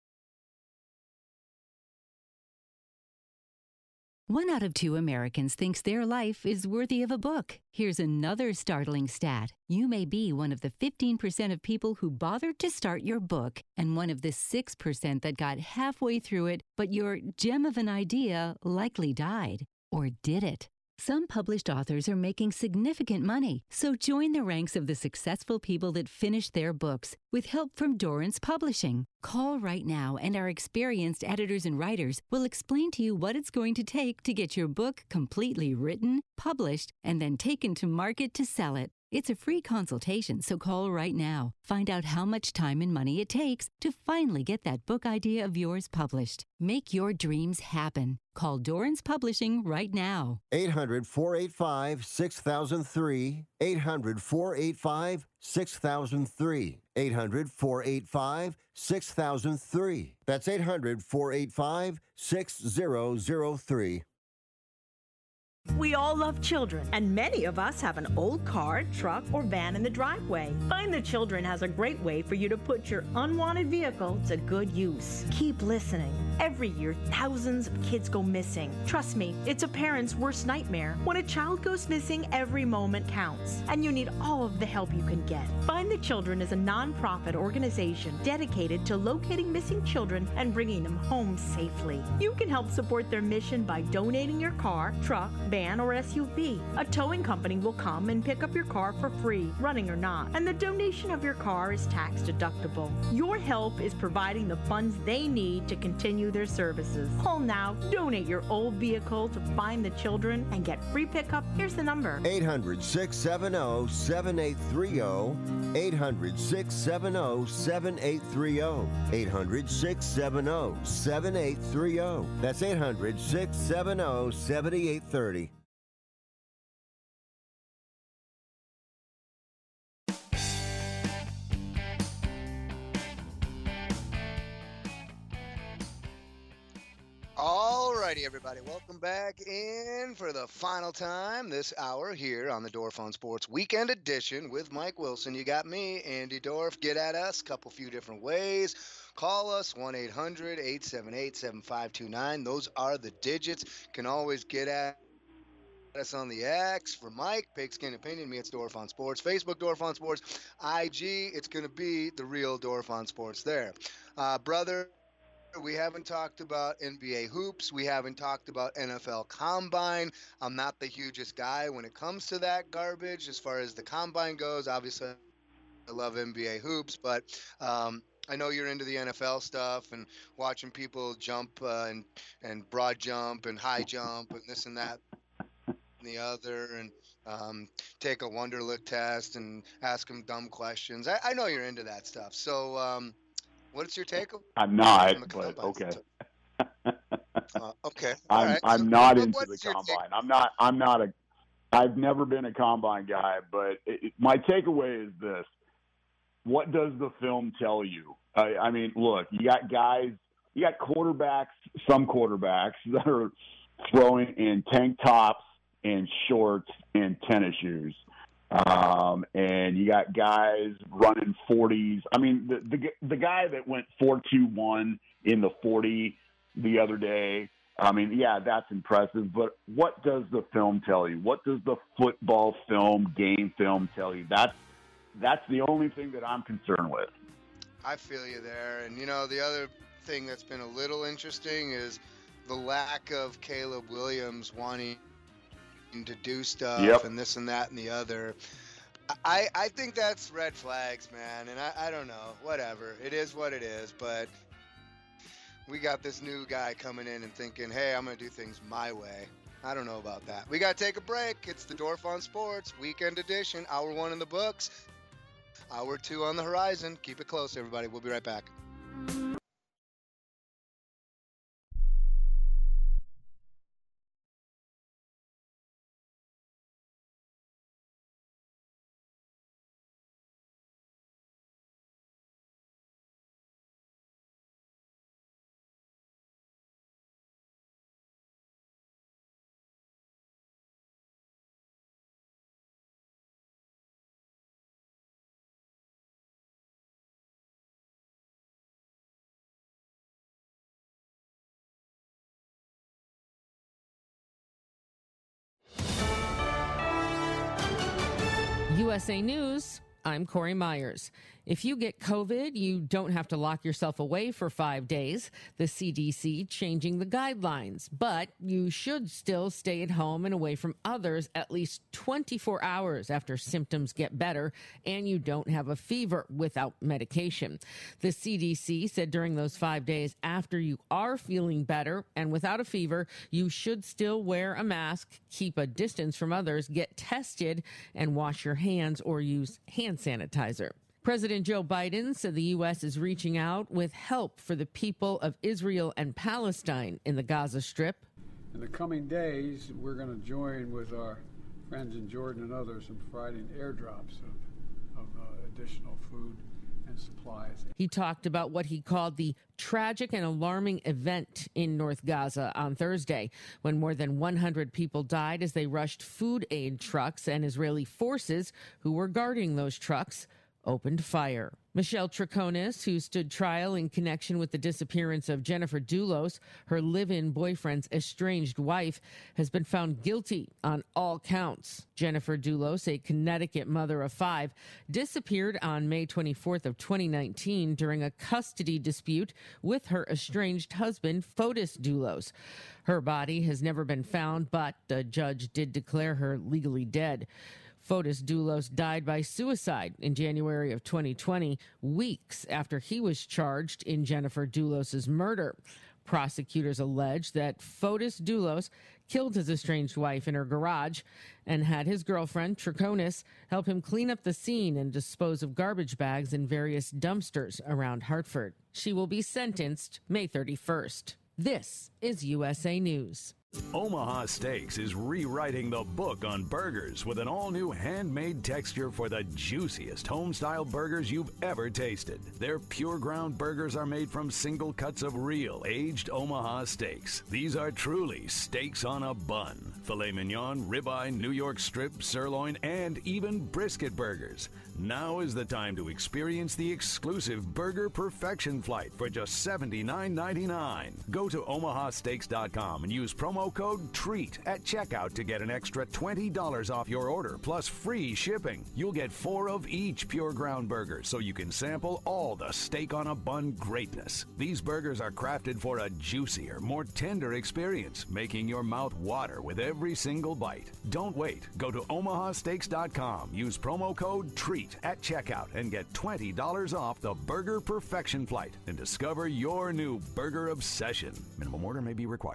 One out of two Americans thinks their life is worthy of a book. Here's another startling stat. You may be one of the fifteen percent of people who bothered to start your book and one of the six percent that got halfway through it, but your gem of an idea likely died. Or did it? Some published authors are making significant money, so join the ranks of the successful people that finished their books with help from Dorrance Publishing. Call right now and our experienced editors and writers will explain to you what it's going to take to get your book completely written, published, and then taken to market to sell it. It's a free consultation, so call right now. Find out how much time and money it takes to finally get that book idea of yours published. Make your dreams happen. Call Dorrance Publishing right now. eight hundred, four eight five, six thousand three. eight hundred, four eight five, six thousand three. eight hundred, four eight five, six thousand three. That's eight hundred, four eight five, six thousand three. We all love children, and many of us have an old car, truck, or van in the driveway. Find the Children has a great way for you to put your unwanted vehicle to good use. Keep listening. Every year, thousands of kids go missing. Trust me, it's a parent's worst nightmare. When a child goes missing, every moment counts, and you need all of the help you can get. Find the Children is a nonprofit organization dedicated to locating missing children and bringing them home safely. You can help support their mission by donating your car, truck, van, or S U V. A towing company will come and pick up your car for free, running or not, and the donation of your car is tax deductible. Your help is providing the funds they need to continue their services. Call now, donate your old vehicle to Find the Children, and get free pickup. Here's the number. eight hundred, six seven zero, seven eight three zero. eight hundred, six seven zero, seven eight three zero. eight hundred, six seven zero, seven eight three zero. That's eight hundred, six seven zero, seven eight three zero. Alrighty, everybody, welcome back in for the final time this hour here on the Dorf on Sports Weekend Edition with Mike Wilson. You got me, Andy Dorf. Get at us a couple few different ways. Call us one eight hundred, eight seven eight, seven five two nine. Those are the digits. Can always get at us on the X. For Mike, Pigskin Opinion, me, it's Dorf on Sports. Facebook, Dorf on Sports. I G, it's going to be the real Dorf on Sports there. Uh, brother, we haven't talked about N B A hoops. We haven't talked about N F L Combine. I'm not the hugest guy when it comes to that garbage as far as the Combine goes. Obviously, I love N B A hoops, but um, I know you're into the N F L stuff and watching people jump uh, and, and broad jump and high jump and this and that and the other, and um, take a Wonderlic test and ask them dumb questions. I, I know you're into that stuff. So um, what's your take? I'm not, but okay. uh, okay. I'm right. I'm so, not but into the what's your combine. take? I'm not I'm not a I've never been a combine guy, but it, my takeaway is this. What does the film tell you? I, I mean, look, you got guys, you got quarterbacks, some quarterbacks that are throwing in tank tops and shorts and tennis shoes. Um, and you got guys running forties. I mean, the, the, the guy that went four two one in the forty the other day, I mean, yeah, that's impressive, but what does the film tell you? What does the football film, game film tell you? That's that's the only thing that I'm concerned with. I feel you there. And, you know, the other thing that's been a little interesting is the lack of Caleb Williams wanting to do stuff yep. and this and that and the other. I, I think that's red flags, man, and I, I don't know, whatever. It is what it is, but we got this new guy coming in and thinking, hey, I'm going to do things my way. I don't know about that. We got to take a break. It's the Dorf on Sports Weekend Edition, hour one in the books, hour two on the horizon. Keep it close, everybody. We'll be right back. U S A News, I'm Corey Myers. If you get COVID, you don't have to lock yourself away for five days. The C D C changing the guidelines, but you should still stay at home and away from others at least twenty-four hours after symptoms get better and you don't have a fever without medication. The C D C said during those five days after you are feeling better and without a fever, you should still wear a mask, keep a distance from others, get tested, and wash your hands or use hand sanitizer. President Joe Biden said the U S is reaching out with help for the people of Israel and Palestine in the Gaza Strip. In the coming days, we're going to join with our friends in Jordan and others in providing airdrops of, of uh, additional food and supplies. He talked about what he called the tragic and alarming event in North Gaza on Thursday, when more than one hundred people died as they rushed food aid trucks, and Israeli forces who were guarding those trucks opened fire. Michelle Troconis, who stood trial in connection with the disappearance of Jennifer Dulos, her live-in boyfriend's estranged wife, has been found guilty on all counts. Jennifer Dulos, a Connecticut mother of five, disappeared on May twenty-fourth of twenty nineteen during a custody dispute with her estranged husband, Fotis Dulos. Her body has never been found, but a judge did declare her legally dead. Fotis Dulos died by suicide in January of twenty twenty, weeks after he was charged in Jennifer Dulos's murder. Prosecutors allege that Fotis Dulos killed his estranged wife in her garage and had his girlfriend, Troconis, help him clean up the scene and dispose of garbage bags in various dumpsters around Hartford. She will be sentenced May thirty-first. This is U S A News. Omaha Steaks is rewriting the book on burgers with an all-new handmade texture for the juiciest home-style burgers you've ever tasted. Their pure ground burgers are made from single cuts of real, aged Omaha steaks. These are truly steaks on a bun. Filet mignon, ribeye, New York strip, sirloin, and even brisket burgers. Now is the time to experience the exclusive Burger Perfection Flight for just seventy-nine ninety-nine. Go to omaha steaks dot com and use promo code TREAT at checkout to get an extra twenty dollars off your order, plus free shipping. You'll get four of each pure ground burger, so you can sample all the steak on a bun greatness. These burgers are crafted for a juicier, more tender experience, making your mouth water with every single bite. Don't wait. Go to omaha steaks dot com. Use promo code TREAT at checkout and get twenty dollars off the Burger Perfection Flight and discover your new burger obsession. Minimum order may be required.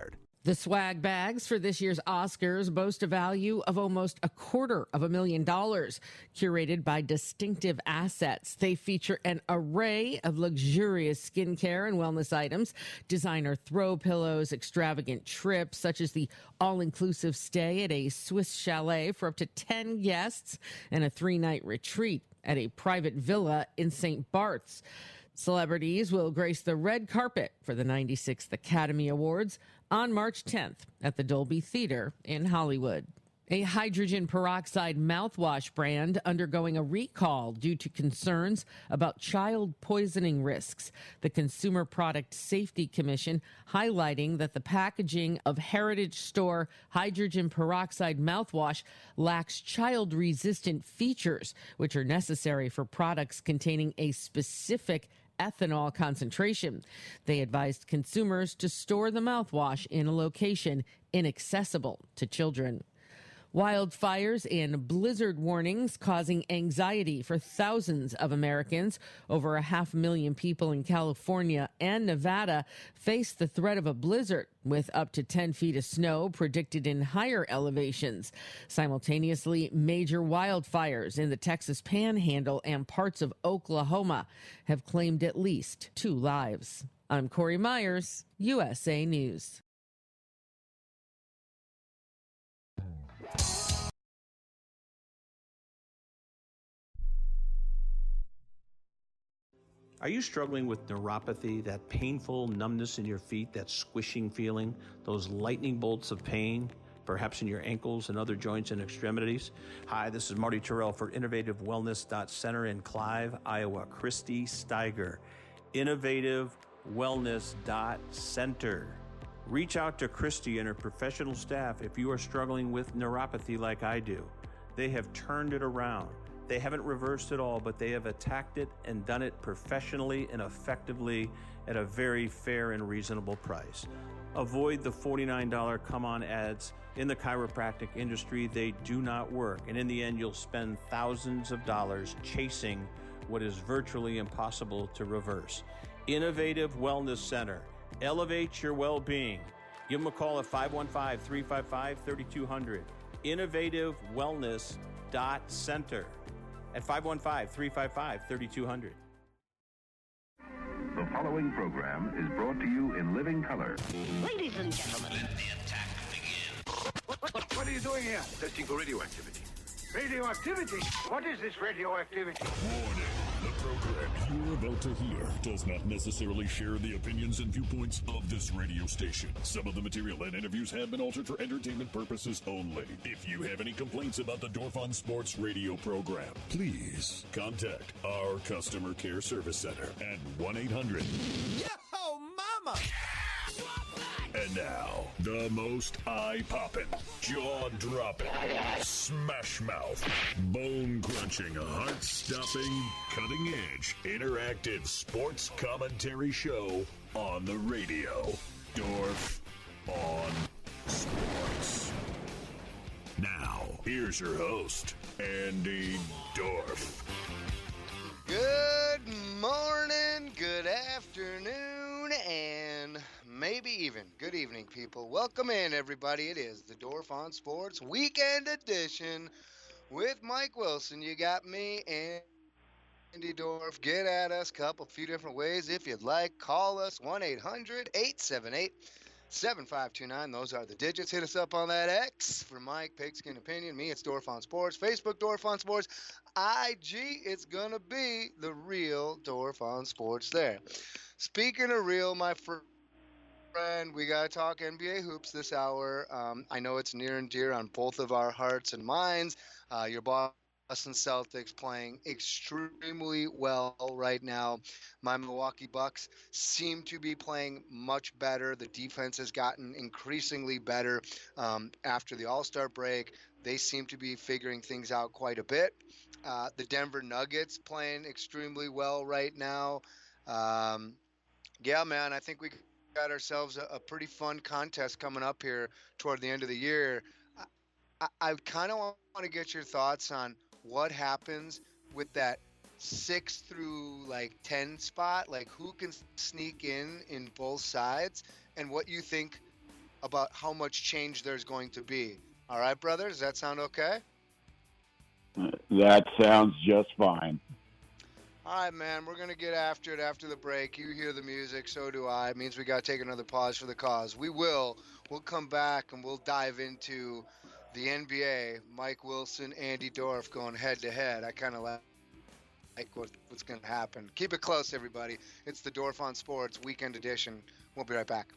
The swag bags for this year's Oscars boast a value of almost a quarter of a million dollars, curated by Distinctive Assets. They feature an array of luxurious skincare and wellness items, designer throw pillows, extravagant trips, such as the all-inclusive stay at a Swiss chalet for up to ten guests and a three-night retreat at a private villa in Saint Barth's. Celebrities will grace the red carpet for the ninety-sixth Academy Awards on March tenth at the Dolby Theater in Hollywood. A hydrogen peroxide mouthwash brand undergoing a recall due to concerns about child poisoning risks. The Consumer Product Safety Commission highlighting that the packaging of Heritage Store hydrogen peroxide mouthwash lacks child-resistant features, which are necessary for products containing a specific ethanol concentration. They advised consumers to store the mouthwash in a location inaccessible to children. Wildfires and blizzard warnings causing anxiety for thousands of Americans. Over a half million people in California and Nevada face the threat of a blizzard, with up to ten feet of snow predicted in higher elevations. Simultaneously, major wildfires in the Texas Panhandle and parts of Oklahoma have claimed at least two lives. I'm Corey Myers, U S A News. Are you struggling with neuropathy, that painful numbness in your feet, that squishing feeling, those lightning bolts of pain, perhaps in your ankles and other joints and extremities? Hi, this is Marty Terrell for Innovative Wellness Center in Clive, Iowa. Christy Steiger, Innovative Wellness Center. Reach out to Christy and her professional staff if you are struggling with neuropathy like I do. They have turned it around. They haven't reversed it all, but they have attacked it and done it professionally and effectively at a very fair and reasonable price. Avoid the forty-nine dollars come-on ads. In the chiropractic industry, they do not work. And in the end, you'll spend thousands of dollars chasing what is virtually impossible to reverse. Innovative Wellness Center. Elevate your well-being. Give them a call at five one five, three five five, three two zero zero. Innovative Wellness Center at five one five, three five five, three two zero zero. The following program is brought to you in living color. Ladies and gentlemen, let the attack begin. What, what, what are you doing here? Testing for radioactivity. Radioactivity? What is this radioactivity? Warning. The program you're about to hear does not necessarily share the opinions and viewpoints of this radio station. Some of the material and interviews have been altered for entertainment purposes only. If you have any complaints about the Dorf on Sports radio program, please contact our customer care service center at one eight hundred. Yo, mama! And now, the most eye-popping, jaw-dropping, smash-mouth, bone-crunching, heart-stopping, cutting-edge, interactive sports commentary show on the radio. Dorf on Sports. Now, here's your host, Andy Dorf. Good morning, good afternoon, and maybe even good evening, people. Welcome in, everybody. It is the Dorf on Sports Weekend Edition with Mike Wilson. You got me and Andy Dorf. Get at us a couple, few different ways if you'd like. Call us one eight hundred, eight seven eight, seven five two nine. Those are the digits. Hit us up on that X for Mike, Pigskin Opinion. Me, it's Dorf on Sports. Facebook, Dorf on Sports. I G, it's going to be the real Dorf on Sports there. Speaking of real, my friend, we got to talk N B A hoops this hour. Um, I know it's near and dear on both of our hearts and minds. Uh, your Boston Celtics playing extremely well right now. My Milwaukee Bucks seem to be playing much better. The defense has gotten increasingly better um, after the All-Star break. They seem to be figuring things out quite a bit. Uh, the Denver Nuggets playing extremely well right now. Um, yeah, man, I think we got ourselves a, a pretty fun contest coming up here toward the end of the year. I, I kind of want to get your thoughts on what happens with that six through like ten spot, like who can sneak in in both sides, and what you think about how much change there's going to be. All right, brothers, does that sound okay? That sounds just fine. All right, man, we're going to get after it after the break. You hear the music, so do I. It means we got to take another pause for the cause. We will. We'll come back and we'll dive into the N B A. Mike Wilson, Andy Dorf going head-to-head. I kind of like like what, what's going to happen. Keep it close, everybody. It's the Dorf on Sports Weekend Edition. We'll be right back.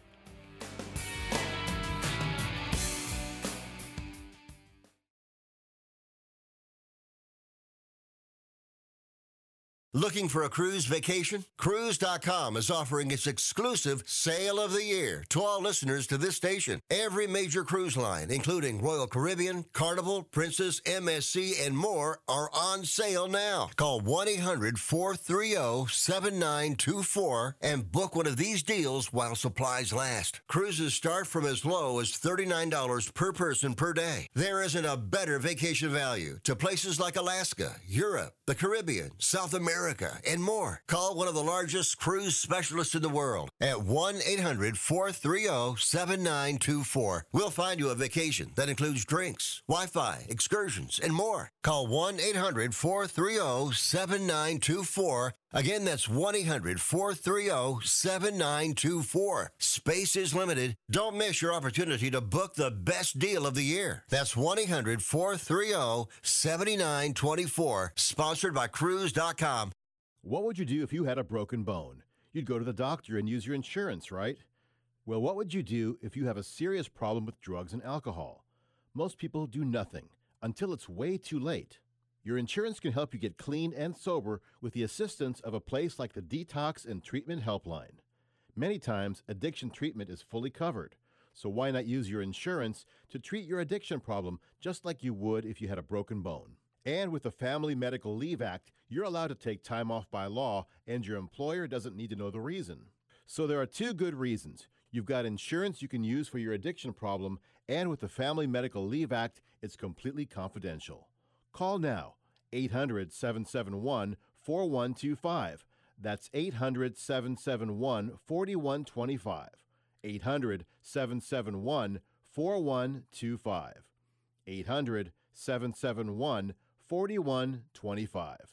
Looking for a cruise vacation? Cruise dot com is offering its exclusive Sale of the Year to all listeners to this station. Every major cruise line, including Royal Caribbean, Carnival, Princess, M S C, and more, are on sale now. Call one eight hundred four three zero seven nine two four and book one of these deals while supplies last. Cruises start from as low as thirty-nine dollars per person per day. There isn't a better vacation value to places like Alaska, Europe, the Caribbean, South America, and more. Call one of the largest cruise specialists in the world at one eight hundred four three zero seven nine two four. We'll find you a vacation that includes drinks, Wi-Fi, excursions, and more. Call one eight hundred four three zero seven nine two four. Again, that's one eight hundred four three zero seven nine two four. Space is limited. Don't miss your opportunity to book the best deal of the year. That's one eight hundred four three zero seven nine two four. Sponsored by Cruise dot com. What would you do if you had a broken bone? You'd go to the doctor and use your insurance, right? Well, what would you do if you have a serious problem with drugs and alcohol? Most people do nothing until it's way too late. Your insurance can help you get clean and sober with the assistance of a place like the Detox and Treatment Helpline. Many times, addiction treatment is fully covered, so why not use your insurance to treat your addiction problem just like you would if you had a broken bone? And with the Family Medical Leave Act, you're allowed to take time off by law, and your employer doesn't need to know the reason. So there are two good reasons. You've got insurance you can use for your addiction problem, and with the Family Medical Leave Act, it's completely confidential. Call now, eight hundred seven seven one four one two five. That's eight hundred seven seven one four one two five. eight hundred seven seven one four one two five. eight hundred seven seven one four one two five.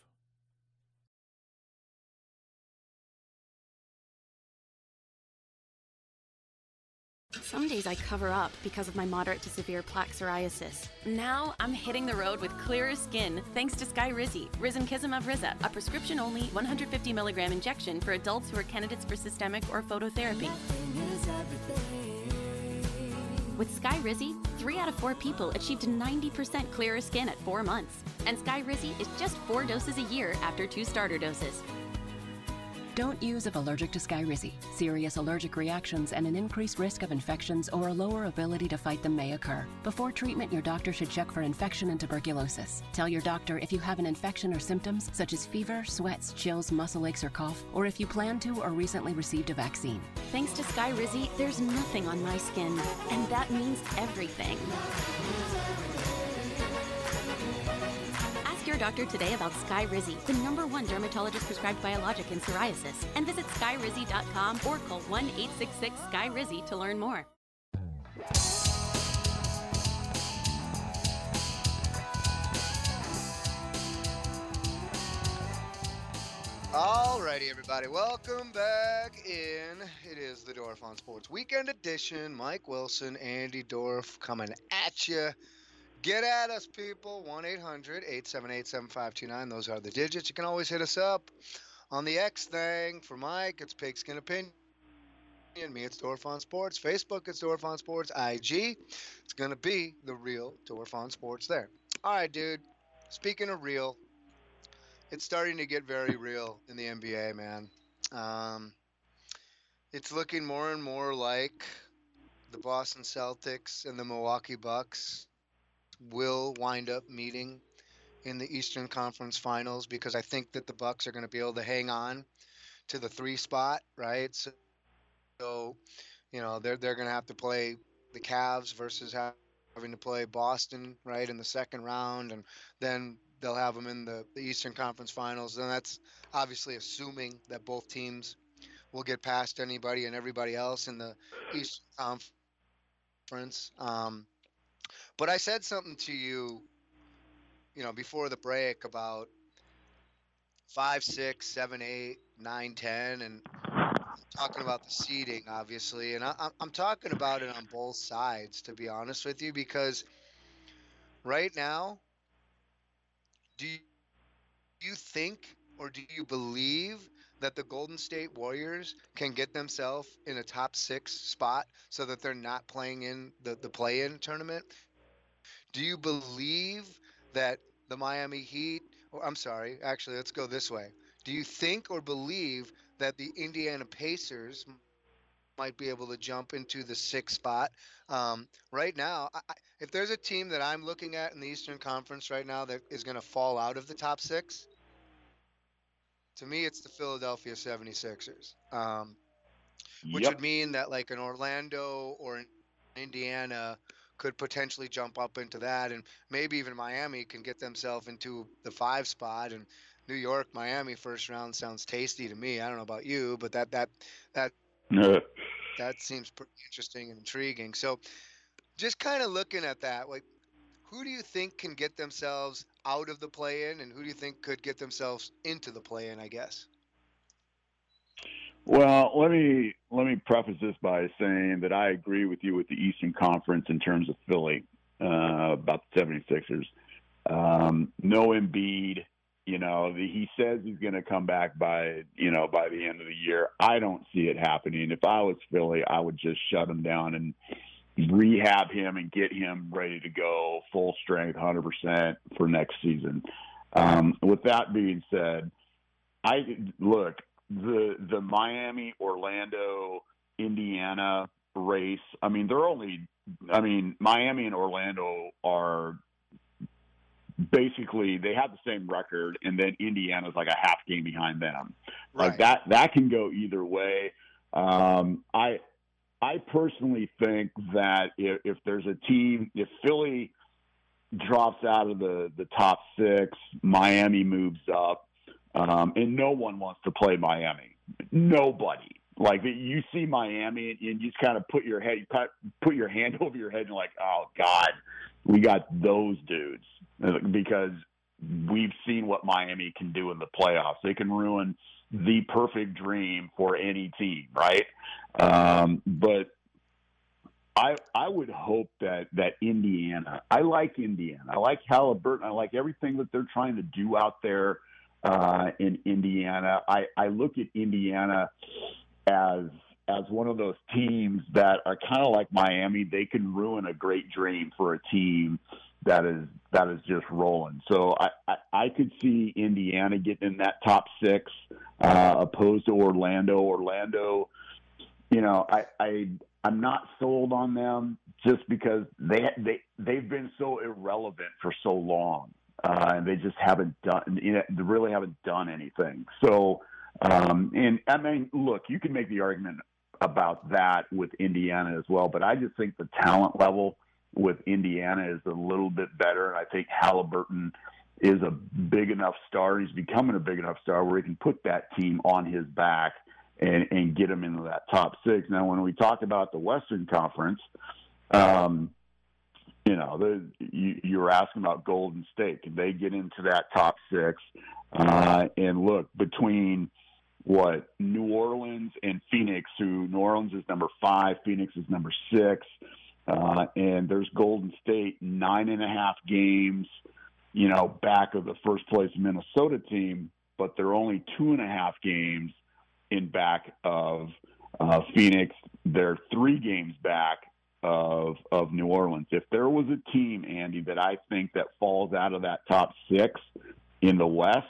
Some days I cover up because of my moderate to severe plaque psoriasis. Now I'm hitting the road with clearer skin thanks to Skyrizi, Risankizumab Riza, a prescription-only one hundred fifty milligram injection for adults who are candidates for systemic or phototherapy. With Skyrizi, three out of four people achieved ninety percent clearer skin at four months. And Skyrizi is just four doses a year after two starter doses. Don't use if allergic to Skyrizi. Serious allergic reactions and an increased risk of infections or a lower ability to fight them may occur. Before treatment, your doctor should check for infection and tuberculosis. Tell your doctor if you have an infection or symptoms such as fever, sweats, chills, muscle aches, or cough, or if you plan to or recently received a vaccine. Thanks to Skyrizi, there's nothing on my skin, and that means everything. Your doctor today about Skyrizi, the number one dermatologist prescribed biologic in psoriasis, and visit skyrizi dot com or call one eight six six Skyrizi to learn more. Alrighty, everybody, welcome back in. It is the Dorf on Sports Weekend Edition. Mike Wilson, Andy Dorf coming at you. Get at us, people. one eight hundred eight seven eight seven five two nine. Those are the digits. You can always hit us up on the X thing. For Mike, it's Pigskin Opinion. Me, it's Dorf on Sports. Facebook, it's Dorf on Sports. I G, it's going to be the real Dorf on Sports there. All right, dude. Speaking of real, it's starting to get very real in the N B A, man. Um, it's looking more and more like the Boston Celtics and the Milwaukee Bucks will wind up meeting in the Eastern Conference Finals, because I think that the Bucks are going to be able to hang on to the three spot, right? So, so you know, they're they're going to have to play the Cavs versus having to play Boston, right, in the second round, and then they'll have them in the, the Eastern Conference Finals. And that's obviously assuming that both teams will get past anybody and everybody else in the Eastern Conference. Conference. Um, but I said something to you, you know, before the break about five, six, seven, eight, nine, ten, and talking about the seeding, obviously, and I, I'm I'm talking about it on both sides, to be honest with you, because right now, do you, do you think or do you believe that the Golden State Warriors can get themselves in a top six spot so that they're not playing in the, the play-in tournament? Do you believe that the Miami Heat, or I'm sorry, actually, let's go this way. Do you think or believe that the Indiana Pacers might be able to jump into the sixth spot? Um, right now, I, I- if there's a team that I'm looking at in the Eastern Conference right now that is going to fall out of the top six, to me, it's the Philadelphia seventy-sixers, um, which Yep. would mean that like an Orlando or an Indiana could potentially jump up into that, and maybe even Miami can get themselves into the five spot. And New York, Miami first round sounds tasty to me. I don't know about you, but that that that Uh, that seems pretty interesting and intriguing. So just kind of looking at that, like, who do you think can get themselves out of the play-in, and who do you think could get themselves into the play-in, I guess? Well, let me let me preface this by saying that I agree with you with the Eastern Conference in terms of Philly, uh, about the seventy-sixers. Um, no Embiid, you know, the, he says he's going to come back by, you know, by the end of the year. I don't see it happening. If I was Philly, I would just shut him down and rehab him and get him ready to go full strength, one hundred percent for next season. Um, with that being said, I look, the the Miami, Orlando, Indiana race, I mean, they're only, I mean, Miami and Orlando are basically, they have the same record, and then Indiana's like a half game behind them. Like Right. that, that can go either way. Um, I, I personally think that if, if there's a team, if Philly drops out of the, the top six, Miami moves up, um, and no one wants to play Miami. Nobody. Like, you see Miami, and you just kind of put your head, put, put your hand over your head, and you're like, oh God, we got those dudes, because we've seen what Miami can do in the playoffs. They can ruin the perfect dream for any team, right? Um, but I I would hope that that Indiana, I like Indiana. I like Halliburton. I like everything that they're trying to do out there uh, in Indiana. I, I look at Indiana as as one of those teams that are kind of like Miami. They can ruin a great dream for a team that is that is just rolling. So I, I, I could see Indiana getting in that top six, uh, opposed to Orlando. Orlando, you know, I, I I'm not sold on them just because they they they've been so irrelevant for so long, uh, and they just haven't done you know, they really haven't done anything. So, um, and I mean, look, you can make the argument about that with Indiana as well, but I just think the talent level with Indiana is a little bit better, and I think Halliburton is a big enough star. He's becoming a big enough star where he can put that team on his back and, and get them into that top six. Now, when we talk about the Western Conference, um, you know, the, you, you were asking about Golden State. Can they get into that top six? Uh, and look, between what New Orleans and Phoenix, who New Orleans is number five, Phoenix is number six. Uh, and there's Golden State, nine and a half games, you know, back of the first place Minnesota team, but they're only two and a half games in back of uh, Phoenix. They're three games back of of New Orleans. If there was a team, Andy, that I think that falls out of that top six in the West,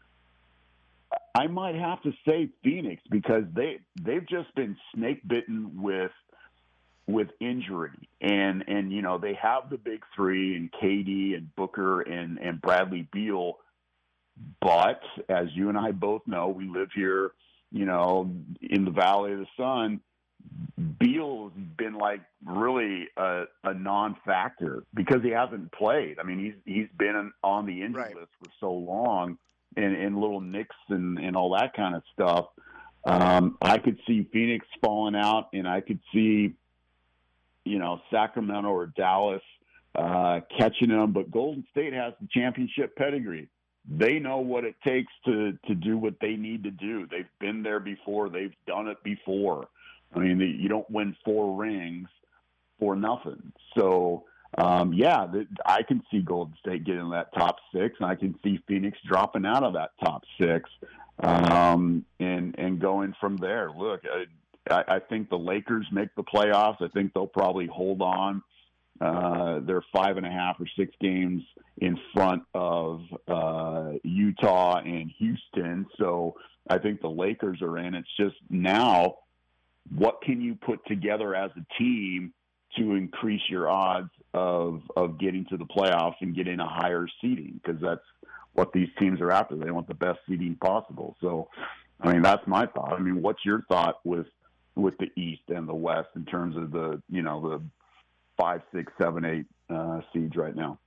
I might have to say Phoenix, because they they've just been snake bitten with with injury, and and you know, they have the big three and K D and Booker and and Bradley Beal, but as you and I both know, we live here, you know, in the Valley of the Sun. Beal's been like really a, a non-factor because he hasn't played. I mean, he's he's been on the injury Right. list for so long, and, and little nicks and, and all that kind of stuff. Um, I could see Phoenix falling out, and I could see you know, Sacramento or Dallas uh, catching them, but Golden State has the championship pedigree. They know what it takes to, to do what they need to do. They've been there before. They've done it before. I mean, you don't win four rings for nothing. So, um, yeah, the, I can see Golden State getting that top six, and I can see Phoenix dropping out of that top six um, and, and going from there. Look, I, I think the Lakers make the playoffs. I think they'll probably hold on. Uh, they're five and a half or six games in front of uh, Utah and Houston. So I think the Lakers are in. It's just now, what can you put together as a team to increase your odds of of getting to the playoffs and getting a higher seeding? Because that's what these teams are after. They want the best seeding possible. So, I mean, that's my thought. I mean, what's your thought with with the East and the West in terms of the, you know, the five, six, seven, eight uh, seeds right now?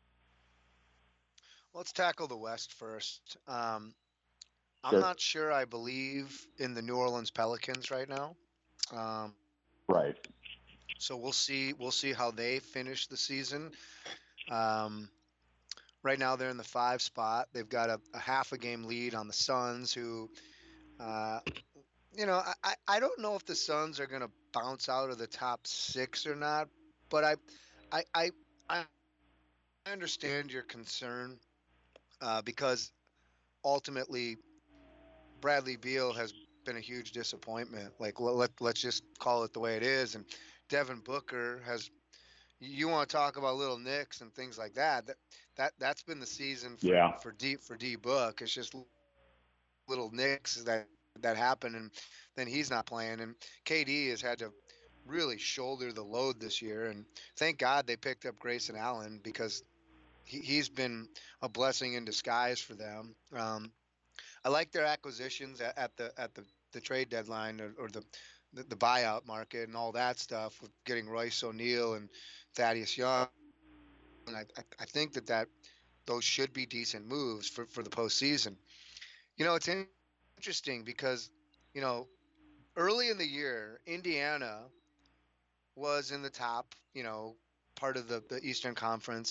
Let's tackle the West first. Um, I'm Sure. not sure I believe in the New Orleans Pelicans right now. Um, Right. so we'll see. We'll see how they finish the season. Um, right now, they're in the five spot. They've got a, a half a game lead on the Suns, who, uh, you know, I, I- I don't know if the Suns are going to bounce out of the top six or not. But I, I, I, I I understand your concern uh, because ultimately Bradley Beal has been a huge disappointment. Like let, let let's just call it the way it is. And Devin Booker has. You want to talk about little nicks and things like that? That that that's been the season for Yeah. for D for D Book. It's just little nicks that that happen, and then he's not playing. And K D has had to really shoulder the load this year, and thank God they picked up Grayson Allen, because he, he's been a blessing in disguise for them. Um, I like their acquisitions at, at the at the, the trade deadline, or, or the, the the buyout market and all that stuff, with getting Royce O'Neal and Thaddeus Young. And I, I, I think that, that those should be decent moves for, for the postseason. You know, it's in- interesting because, you know, early in the year, Indiana was in the top, you know, part of the, the Eastern Conference.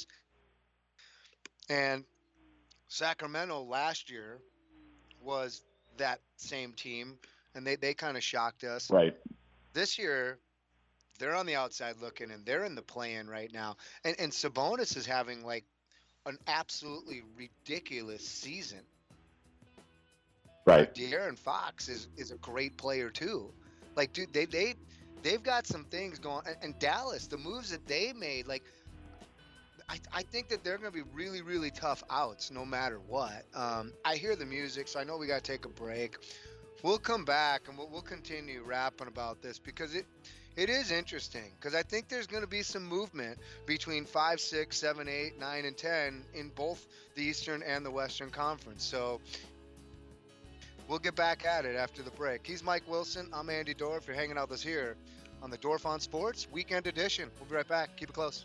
And Sacramento last year was that same team, and they, they kind of shocked us. Right. This year, they're on the outside looking, and they're in the play-in right now. And, and Sabonis is having, like, an absolutely ridiculous season. Right. De'Aaron Fox is, is a great player, too. Like, dude, they, they – they've got some things going, and, and Dallas, the moves that they made, like, I, I think that they're going to be really, really tough outs no matter what. Um, I hear the music, so I know we got to take a break. We'll come back and we'll, we'll continue rapping about this, because it it is interesting, because I think there's going to be some movement between five, six, seven, eight, nine, and ten in both the Eastern and the Western Conference. So we'll get back at it after the break. He's Mike Wilson. I'm Andy Dorff. You're hanging out with us here on the Dorff on Sports Weekend Edition. We'll be right back. Keep it close.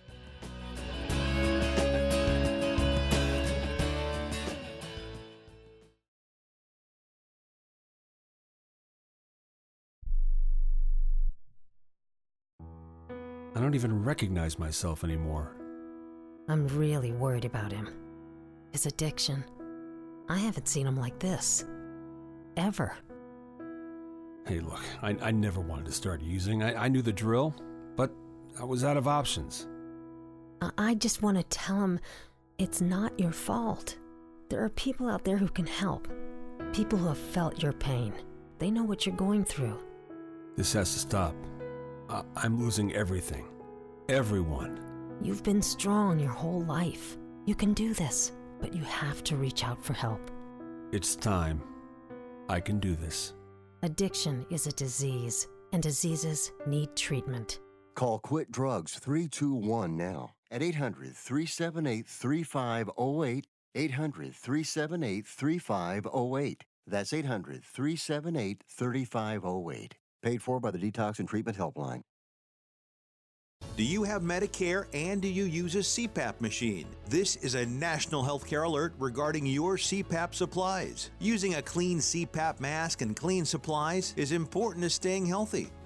I don't even recognize myself anymore. I'm really worried about him. His addiction. I haven't seen him like this. Ever. Hey, look, I, I never wanted to start using. I, I knew the drill, but I was out of options. I, I just want to tell him it's not your fault. There are people out there who can help. People who have felt your pain. They know what you're going through. This has to stop. I, I'm losing everything. Everyone. You've been strong your whole life. You can do this, but you have to reach out for help. It's time. I can do this. Addiction is a disease, and diseases need treatment. Call Quit Drugs three two one now at eight hundred, three seven eight, three five zero eight, eight hundred, three seven eight, three five zero eight. That's eight hundred, three seven eight, three five zero eight. Paid for by the Detox and Treatment Helpline. Do you have Medicare and do you use a C PAP machine? This is a national healthcare alert regarding your C PAP supplies. Using a clean C PAP mask and clean supplies is important to staying healthy.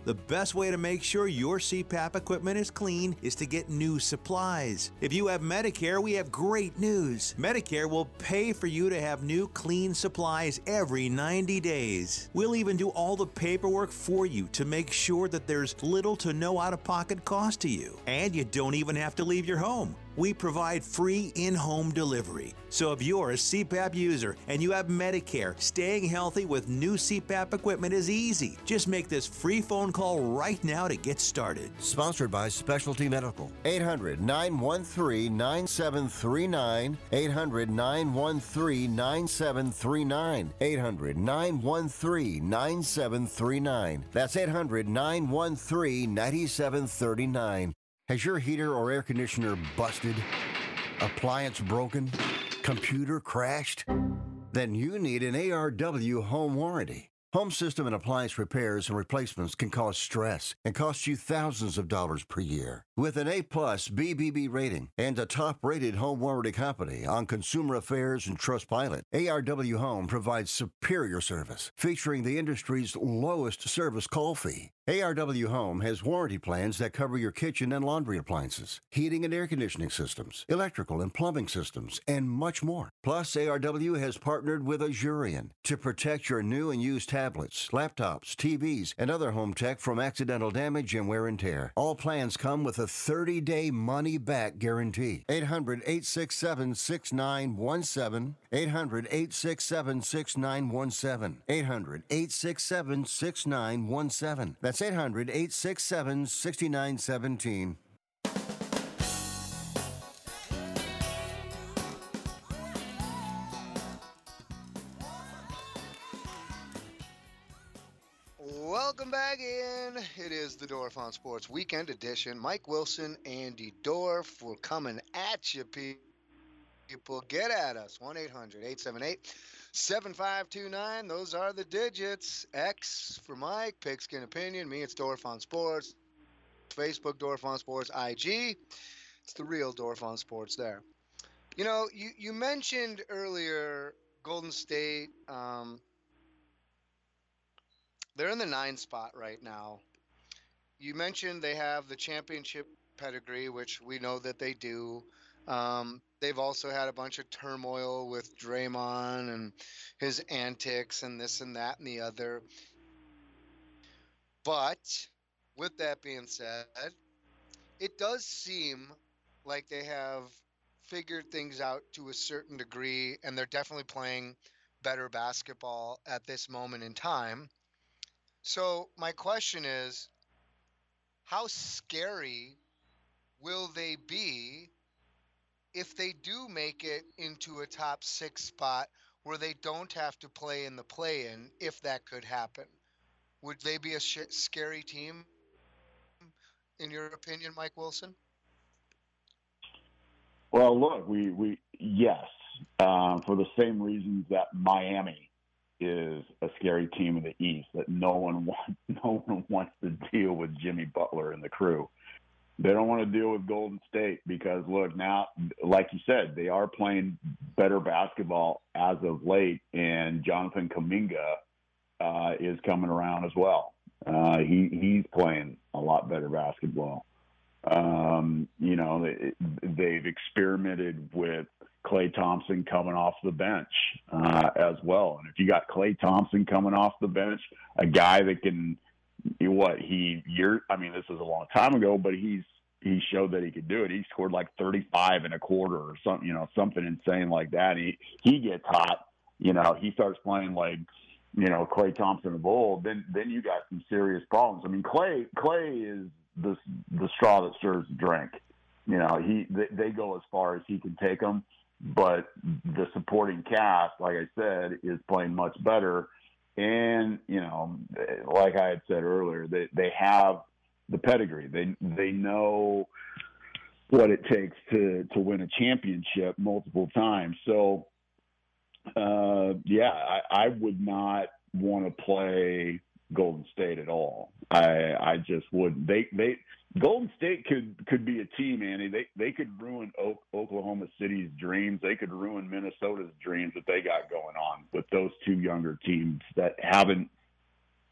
The best way to make sure your C PAP equipment is clean is to get new supplies. If you have Medicare, we have great news. Medicare will pay for you to have new clean supplies every ninety days. We'll even do all the paperwork for you to make sure that there's little to no out-of-pocket cost to you. And you don't even have to leave your home. We provide free in-home delivery. So if you're a C PAP user and you have Medicare, staying healthy with new C PAP equipment is easy. Just make this free phone call right now to get started. Sponsored by Specialty Medical. eight hundred, nine one three, nine seven three nine. eight hundred, nine one three, nine seven three nine. eight hundred, nine one three, nine seven three nine. That's eight hundred, nine one three, nine seven three nine. Has your heater or air conditioner busted? Appliance broken? Computer crashed? Then you need an A R W home warranty. Home system and appliance repairs and replacements can cause stress and cost you thousands of dollars per year. With an A-plus B B B rating and a top-rated home warranty company on Consumer Affairs and Trustpilot, A R W Home provides superior service, featuring the industry's lowest service call fee. A R W Home has warranty plans that cover your kitchen and laundry appliances, heating and air conditioning systems, electrical and plumbing systems, and much more. Plus, A R W has partnered with Azurion to protect your new and used tablets, laptops, T Vs, and other home tech from accidental damage and wear and tear. All plans come with a thirty-day money-back guarantee. eight hundred, eight six seven, six nine one seven. eight hundred, eight six seven, six nine one seven. eight hundred, eight six seven, six nine one seven. That's eight hundred, eight six seven, six nine one seven. Welcome back in. It is the Dorf on Sports Weekend Edition. Mike Wilson, Andy Dorf. We're coming at you, people. Get at us. one eight hundred, eight seven eight, seven five two nine. Those are the digits. X for Mike, Pigskin Opinion. Me, it's Dorf on Sports. Facebook, Dorf on Sports. I G, it's the real Dorf on Sports there. You know, you, you mentioned earlier Golden State. Um, they're in the nine spot right now. You mentioned they have the championship pedigree, which we know that they do. Um, they've also had a bunch of turmoil with Draymond and his antics and this and that and the other. But with that being said, it does seem like they have figured things out to a certain degree, and they're definitely playing better basketball at this moment in time. So my question is, how scary will they be if they do make it into a top six spot where they don't have to play in the play-in, if that could happen? Would they be a sh- scary team, in your opinion, Mike Wilson? Well, look, we, we yes, uh, for the same reasons that Miami is a scary team in the East, that no one wants, no one wants to deal with Jimmy Butler and the crew. They don't want to deal with Golden State because, look, now, like you said, they are playing better basketball as of late, and Jonathan Kuminga uh, is coming around as well. Uh, he he's playing a lot better basketball. Um, you know, they, they've experimented with Klay Thompson coming off the bench uh, as well. And if you got Klay Thompson coming off the bench, a guy that can, what he year, I mean, this is a long time ago, but he's he showed that he could do it. He scored like thirty-five in a quarter or something, you know, something insane like that. He he gets hot, you know, he starts playing like, you know, Klay Thompson of old. Then then you got some serious problems. I mean, Klay Klay is the the straw that stirs the drink. You know, he they, they go as far as he can take them. But the supporting cast, like I said, is playing much better. And, you know, like I had said earlier, they, they have the pedigree. They they know what it takes to, to win a championship multiple times. So, uh, yeah, I, I would not want to play Golden State at all. I I just wouldn't. They they Golden State could could be a team, Andy. They they could ruin o- Oklahoma City's dreams. They could ruin Minnesota's dreams that they got going on with those two younger teams that haven't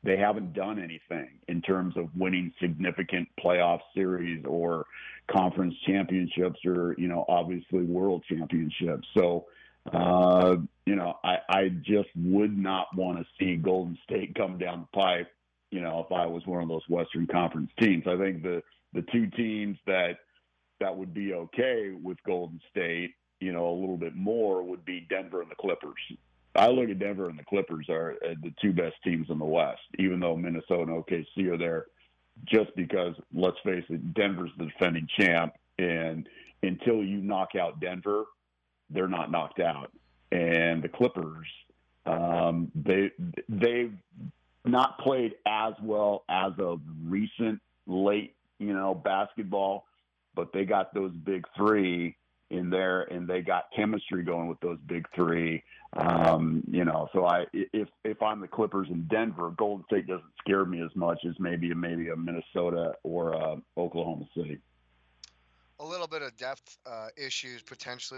they haven't done anything in terms of winning significant playoff series or conference championships or, you know, obviously world championships. So, uh, you know, I, I just would not want to see Golden State come down the pipe, you know, if I was one of those Western Conference teams. I think the, the two teams that that would be okay with Golden State, you know, a little bit more would be Denver and the Clippers. I look at Denver and the Clippers are the two best teams in the West, even though Minnesota and O K C are there, just because, let's face it, Denver's the defending champ, and until you knock out Denver, they're not knocked out. And the Clippers, um, they, they've not played as well as of recent late, you know, basketball, but they got those big three in there, and they got chemistry going with those big three. Um, you know, so I, if if I'm the Clippers in Denver, Golden State doesn't scare me as much as maybe maybe a Minnesota or a Oklahoma City. A little bit of depth uh, issues potentially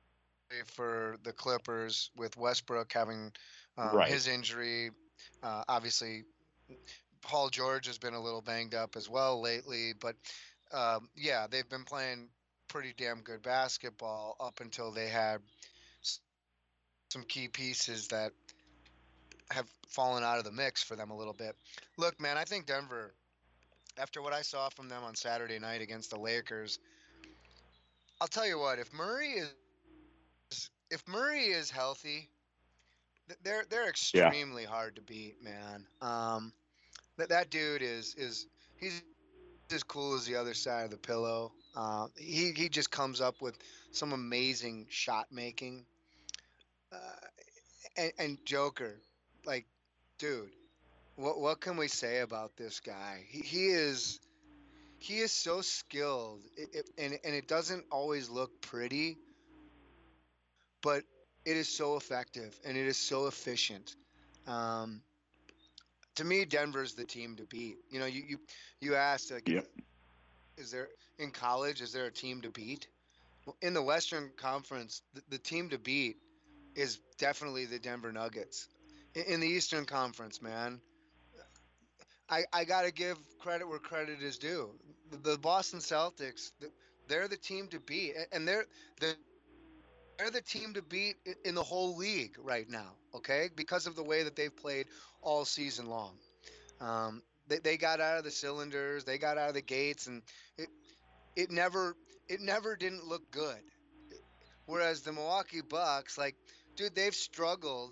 for the Clippers with Westbrook having um, right. his injury. Uh, obviously, Paul George has been a little banged up as well lately, but um, yeah, they've been playing pretty damn good basketball up until they had some key pieces that have fallen out of the mix for them a little bit. Look, man, I think Denver, after what I saw from them on Saturday night against the Lakers, I'll tell you what, if Murray is if Murray is healthy, they're they're extremely yeah. hard to beat, man. Um, that that dude is is he's as cool as the other side of the pillow. Uh, he he just comes up with some amazing shot making. Uh, and, and Joker, like, dude, what what can we say about this guy? He he is he is so skilled, it, it, and and it doesn't always look pretty, but it is so effective and it is so efficient. Um, to me, Denver's the team to beat. You know, you you you asked, like, yep. is there in college? Is there a team to beat? Well, in the Western Conference, the, the team to beat is definitely the Denver Nuggets. In, in the Eastern Conference, man, I I gotta give credit where credit is due. The, the Boston Celtics, they're the team to beat, and they're the they're the team to beat in the whole league right now. Okay, because of the way that they've played all season long. Um, they they got out of the cylinders, they got out of the gates, and it it never it never didn't look good. Whereas the Milwaukee Bucks, like, dude, they've struggled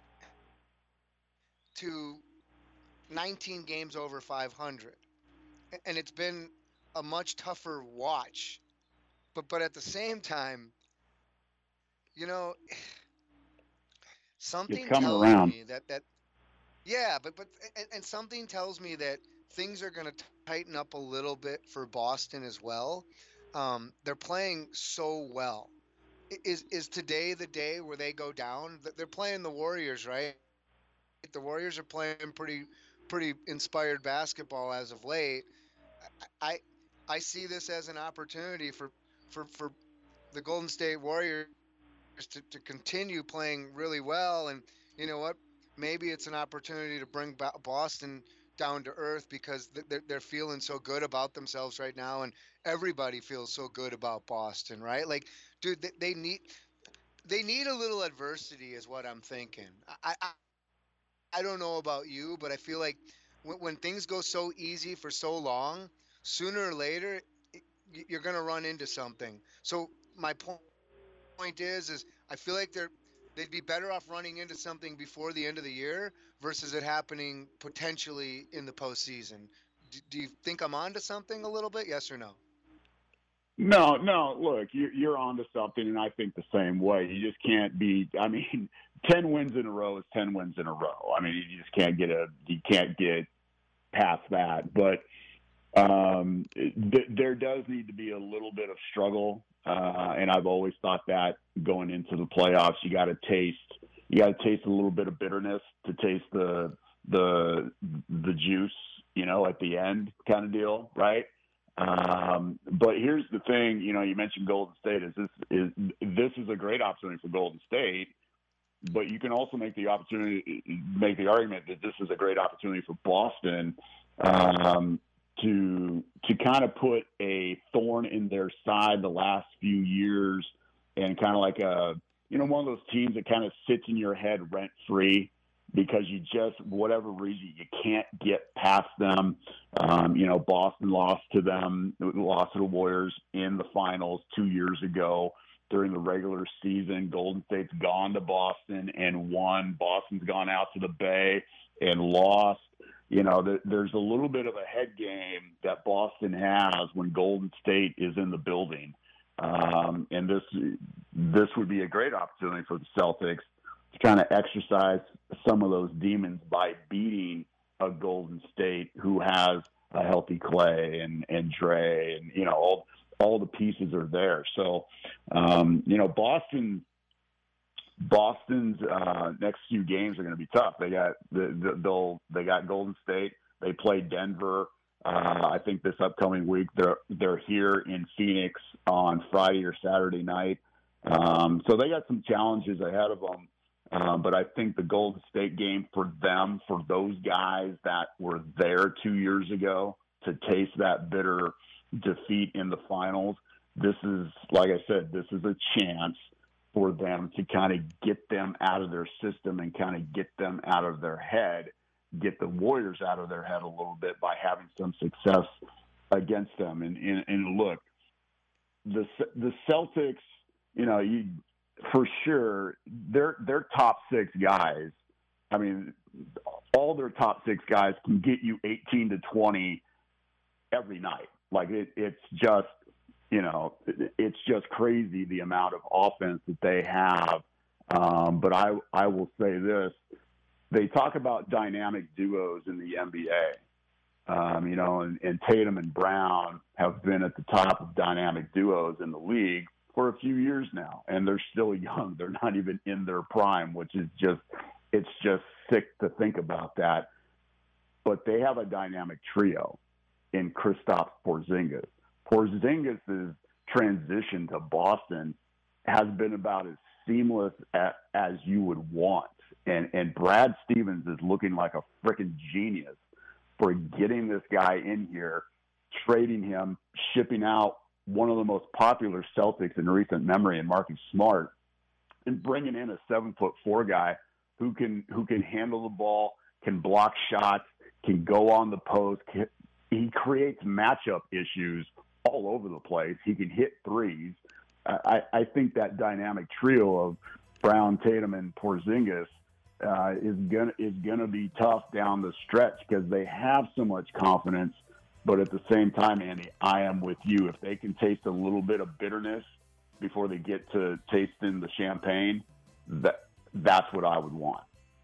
to nineteen games over five hundred, and it's been a much tougher watch. But but at the same time, you know, something tells around. me that that yeah, but but and, and something tells me that things are going to tighten up a little bit for Boston as well. Um, they're playing so well. Is is today the day where they go down? They're playing the Warriors, right? The Warriors are playing pretty pretty inspired basketball as of late. I I see this as an opportunity for for, for the Golden State Warriors to, to continue playing really well, and you know what? Maybe it's an opportunity to bring Boston down to earth because they're, they're feeling so good about themselves right now, and everybody feels so good about Boston, right? Like, dude, they, they need they need a little adversity is what I'm thinking. I, I I don't know about you, but I feel like when, when things go so easy for so long, sooner or later you're going to run into something. So my point point is is I feel like they're they'd be better off running into something before the end of the year versus it happening potentially in the postseason. Do, do you think I'm onto something a little bit? Yes or no? No, no. Look, you're, you're onto something, and I think the same way. You just can't be. I mean, ten wins in a row is ten wins in a row. I mean, you just can't get a. You can't get past that. But um, th- there does need to be a little bit of struggle. Uh, and I've always thought that going into the playoffs, you got to taste, you got to taste a little bit of bitterness to taste the the the juice, you know, at the end, kind of deal, right? Um, but here's the thing, you know, you mentioned Golden State. Is this is this is a great opportunity for Golden State but you can also make the opportunity, make the argument that this is a great opportunity for Boston um, to to kind of put a thorn in their side the last few years, and kind of like a you know one of those teams that kind of sits in your head rent free because you just whatever reason you can't get past them. Um, you know, Boston lost to them, lost to the Warriors in the finals two years ago. During the regular season, Golden State's gone to Boston and won. Boston's gone out to the Bay and lost. You know, th- there's a little bit of a head game that Boston has when Golden State is in the building. Um, and this this would be a great opportunity for the Celtics to kind of exercise some of those demons by beating a Golden State who has a healthy Clay and, and Dre and, you know, all – all the pieces are there. So, um, you know, Boston, Boston's uh, next few games are going to be tough. They got the, the, they'll they got Golden State. They play Denver. Uh, I think this upcoming week they're they're here in Phoenix on Friday or Saturday night. Um, so they got some challenges ahead of them. Um, but I think the Golden State game for them, for those guys that were there two years ago to taste that bitter defeat in the finals, this is, like I said, this is a chance for them to kind of get them out of their system and kind of get them out of their head, get the Warriors out of their head a little bit by having some success against them. And, and, and look, the the Celtics, you know, you for sure, their their top six guys, I mean, all their top six guys can get you eighteen to twenty every night. Like it, it's just, you know, it's just crazy the amount of offense that they have. Um, but I, I will say this: they talk about dynamic duos in the N B A. Um, you know, and, and Tatum and Brown have been at the top of dynamic duos in the league for a few years now, and they're still young. They're not even in their prime, which is just, it's just sick to think about that. But they have a dynamic trio in Kristaps Porzingis. Porzingis' transition to Boston has been about as seamless as, as you would want. And, and Brad Stevens is looking like a freaking genius for getting this guy in here, trading him, shipping out one of the most popular Celtics in recent memory in Marcus Smart, and bringing in a seven-foot-four guy who can who can handle the ball, can block shots, can go on the post. Can, he creates matchup issues all over the place. He can hit threes. I, I think that dynamic trio of Brown, Tatum, and Porzingis uh, is gonna is gonna be tough down the stretch because they have so much confidence. But at the same time, Andy, I am with you. If they can taste a little bit of bitterness before they get to tasting the champagne, that that's what I would want.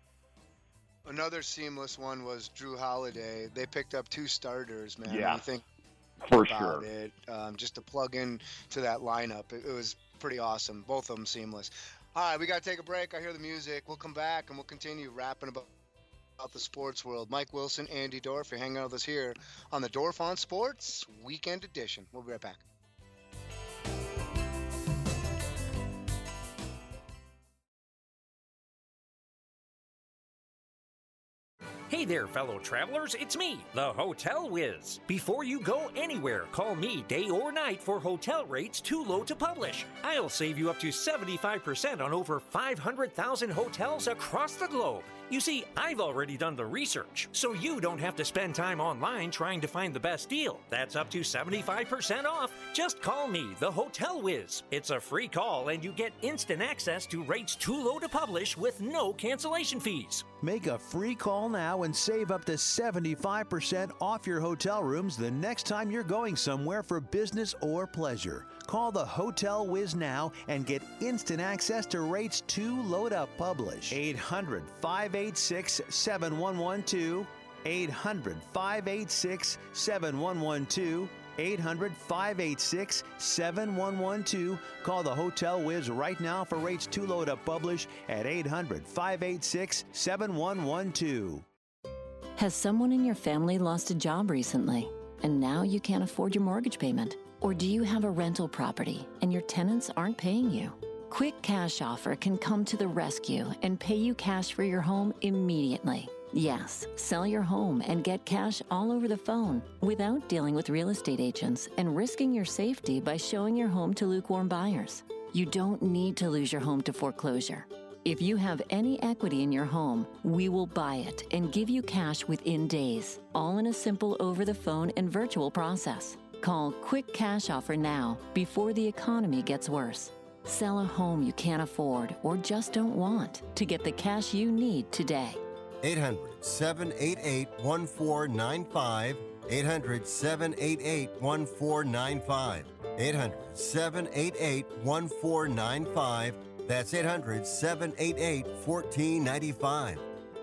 Another seamless one was Drew Holiday. They picked up two starters, man. Yeah, you think for about sure. It, um, just to plug in to that lineup, it, it was pretty awesome. Both of them seamless. All right, we got to take a break. I hear the music. We'll come back and we'll continue rapping about, about the sports world. Mike Wilson, Andy Dorf, you're hanging out with us here on the Dorf on Sports Weekend Edition. We'll be right back. Hey there, fellow travelers, it's me, the Hotel Wiz. Before you go anywhere, call me day or night for hotel rates too low to publish. I'll save you up to seventy-five percent on over five hundred thousand hotels across the globe. You see, I've already done the research, so you don't have to spend time online trying to find the best deal. That's up to seventy-five percent off. Just call me, the Hotel Wiz. It's a free call, and you get instant access to rates too low to publish with no cancellation fees. Make a free call now and save up to seventy-five percent off your hotel rooms the next time you're going somewhere for business or pleasure. Call the Hotel Wiz now and get instant access to rates too low to publish. eight hundred, five eight six, seven one one two. eight hundred, five eight six, seven one one two. eight hundred, five eight six, seven one one two. Call the Hotel Wiz right now for rates too low to publish at eight hundred, five eight six, seven one one two. Has someone in your family lost a job recently and now you can't afford your mortgage payment? Or do you have a rental property and your tenants aren't paying you? Quick Cash Offer can come to the rescue and pay you cash for your home immediately. Yes, sell your home and get cash all over the phone without dealing with real estate agents and risking your safety by showing your home to lukewarm buyers. You don't need to lose your home to foreclosure. If you have any equity in your home, we will buy it and give you cash within days, all in a simple over-the-phone and virtual process. Call Quick Cash Offer now before the economy gets worse. Sell a home you can't afford or just don't want to get the cash you need today. eight hundred, seven eight eight, one four nine five. eight hundred, seven eight eight, one four nine five. eight hundred, seven eight eight, one four nine five. That's eight hundred, seven eight eight, one four nine five.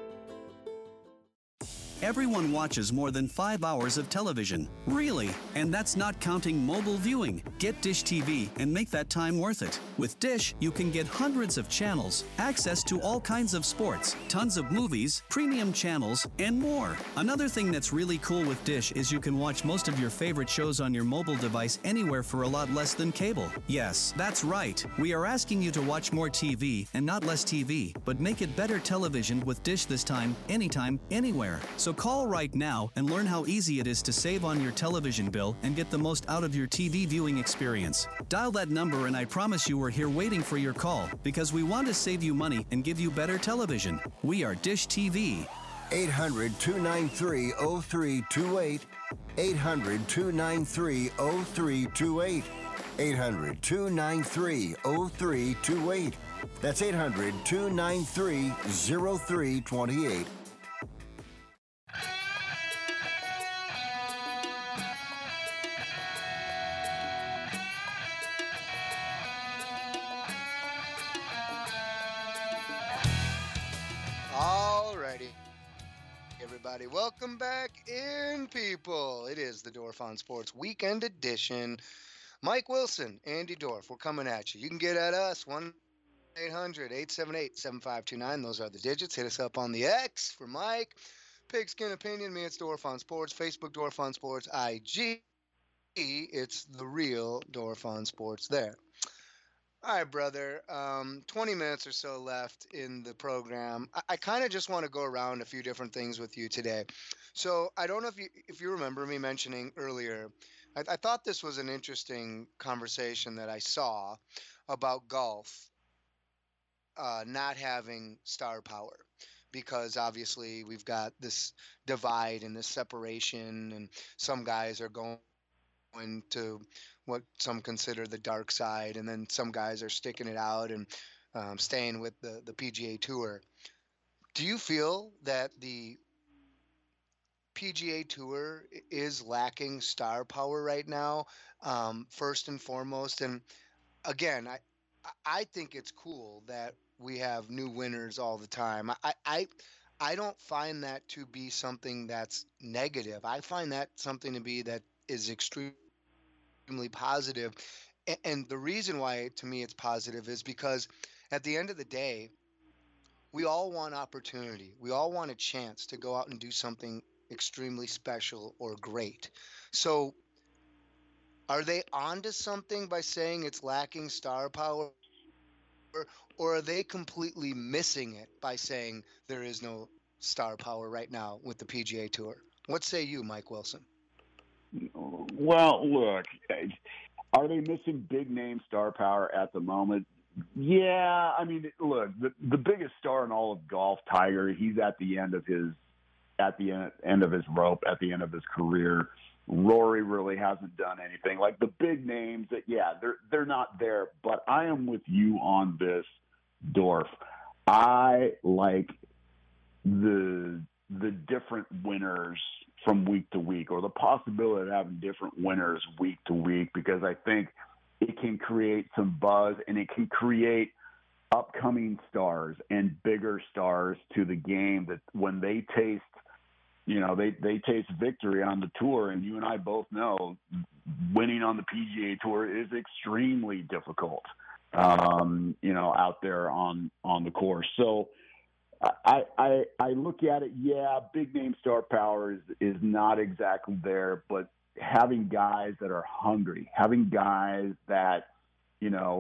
Everyone watches more than five hours of television. Really? And that's not counting mobile viewing. Get Dish T V and make that time worth it. With Dish, you can get hundreds of channels, access to all kinds of sports, tons of movies, premium channels, and more. Another thing that's really cool with Dish is you can watch most of your favorite shows on your mobile device anywhere for a lot less than cable. Yes, that's right. We are asking you to watch more T V and not less T V, but make it better television with Dish this time, anytime, anywhere. So call right now and learn how easy it is to save on your television bill and get the most out of your T V viewing experience. Dial that number and I promise you we're here waiting for your call because we want to save you money and give you better television. We are Dish T V. eight hundred, two nine three, oh three two eight. eight hundred, two nine three, oh three two eight. eight hundred, two nine three, oh three two eight. That's eight hundred, two nine three, oh three two eight. Alrighty, everybody, welcome back in, people. It is the Dorf on Sports Weekend Edition. Mike Wilson, Andy Dorf, we're coming at you. You can get at us, one eight hundred, eight seven eight, seven five two nine. Those are the digits. Hit us up on the X for Mike. Pigskin Opinion, me, it's Dorf on Sports. Facebook, Dorf on Sports. I G, it's the real Dorf on Sports there. All right, brother. Um, twenty minutes or so left in the program. I, I kind of just want to go around a few different things with you today. So I don't know if you if you remember me mentioning earlier, I, I thought this was an interesting conversation that I saw about golf uh, not having star power, because obviously we've got this divide and this separation, and some guys are going to what some consider the dark side, and then some guys are sticking it out and um, staying with the, the P G A Tour. Do you feel that the P G A Tour is lacking star power right now, um, first and foremost? And again, I I think it's cool that we have new winners all the time. I I, I don't find that to be something that's negative. I find that something to be that is extremely positive. And the reason why to me it's positive is because at the end of the day, we all want opportunity. We all want a chance to go out and do something extremely special or great. So are they onto something by saying it's lacking star power, or, or are they completely missing it by saying there is no star power right now with the P G A Tour? What say you, Mike Wilson? Well, look, are they missing big name star power at the moment? Yeah, I mean, look, the the biggest star in all of golf, Tiger, he's at the end of his at the end, end of his rope, at the end of his career. Rory really hasn't done anything. Like the big names, that yeah, they're they're not there. But I am with you on this, Dorf. I like the the different winners from week to week, or the possibility of having different winners week to week, because I think it can create some buzz and it can create upcoming stars and bigger stars to the game that when they taste, you know, they, they taste victory on the tour. And you and I both know winning on the P G A Tour is extremely difficult, um, you know, out there on, on the course. So, I, I I look at it, yeah, big name star power is, is not exactly there, but having guys that are hungry, having guys that, you know,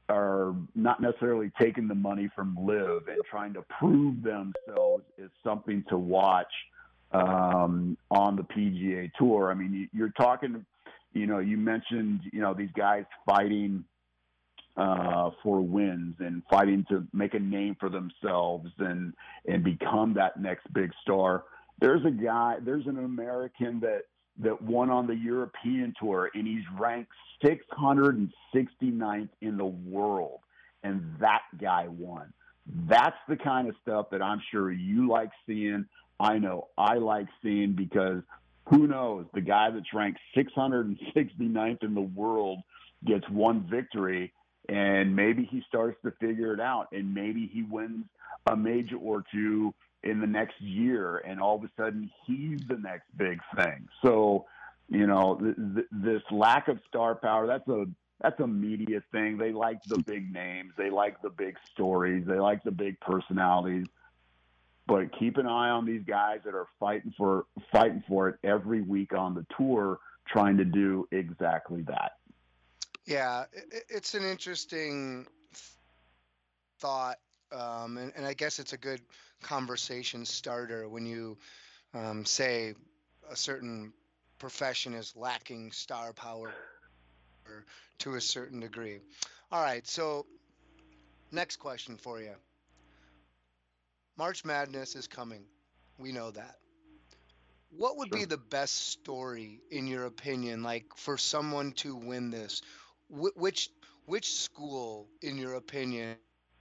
are not necessarily taking the money from Live and trying to prove themselves is something to watch um, on the P G A Tour. I mean, you, you're talking, you know, you mentioned, you know, these guys fighting uh, for wins and fighting to make a name for themselves and, and become that next big star. There's a guy, there's an American that, that won on the European Tour, and he's ranked six hundred sixty-ninth in the world, and that guy won. That's the kind of stuff that I'm sure you like seeing. I know I like seeing, because who knows, the guy that's ranked six hundred sixty-ninth in the world gets one victory, and maybe he starts to figure it out, and maybe he wins a major or two in the next year, and all of a sudden he's the next big thing. So, you know, th- th- this lack of star power, that's a that's a media thing. They like the big names. They like the big stories. They like the big personalities. But keep an eye on these guys that are fighting for fighting for it every week on the tour, trying to do exactly that. Yeah, it, it's an interesting thought. Um, and, and I guess it's a good conversation starter when you um, say a certain profession is lacking star power to a certain degree. All right, so next question for you. March Madness is coming. We know that. What would Sure. be the best story, in your opinion, like for someone to win this? Wh- which which school, in your opinion,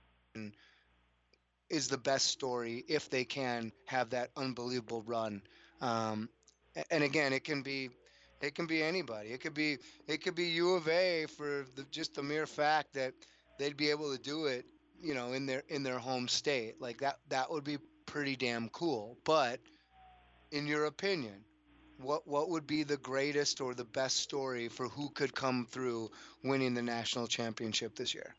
is the best story if they can have that unbelievable run? Um, a- and again, it can be, it can be anybody. It could be, it could be U of A for the, just the mere fact that they'd be able to do it, you know, in their in their home state. Like that, that would be pretty damn cool. But in your opinion, what what would be the greatest or the best story for who could come through winning the national championship this year?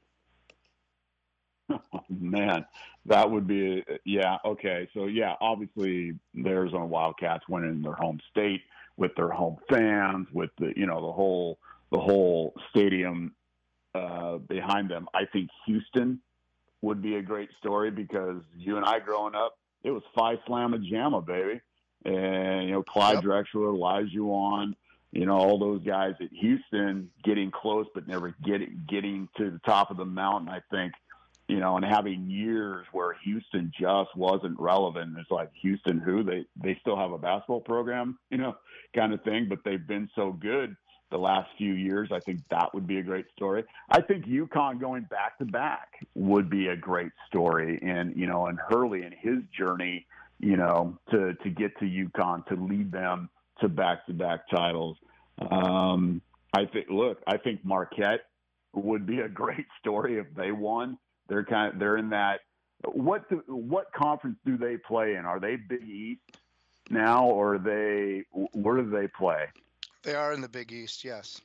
Man, that would be, yeah, okay. So, yeah, obviously the Arizona Wildcats winning in their home state with their home fans, with the, you know, the whole, the whole stadium uh, behind them. I think Houston would be a great story, because you and I growing up, it was Phi Slamma Jamma, baby. And, you know, Clyde Yep. Drexler, Olajuwon, you know, all those guys at Houston getting close but never getting getting to the top of the mountain, I think. You know, and having years where Houston just wasn't relevant. It's like, Houston who? They they still have a basketball program, you know, kind of thing, but they've been so good the last few years. I think that would be a great story. I think UConn going back to back would be a great story. And, you know, and Hurley and his journey, you know, to, to get to UConn, to lead them to back-to-back titles. Um, I think, look, I think Marquette would be a great story if they won. They're kind of, they're in that. What do, what conference do they play in? Are they Big East now, or are they, where do they play? They are in the Big East, yes.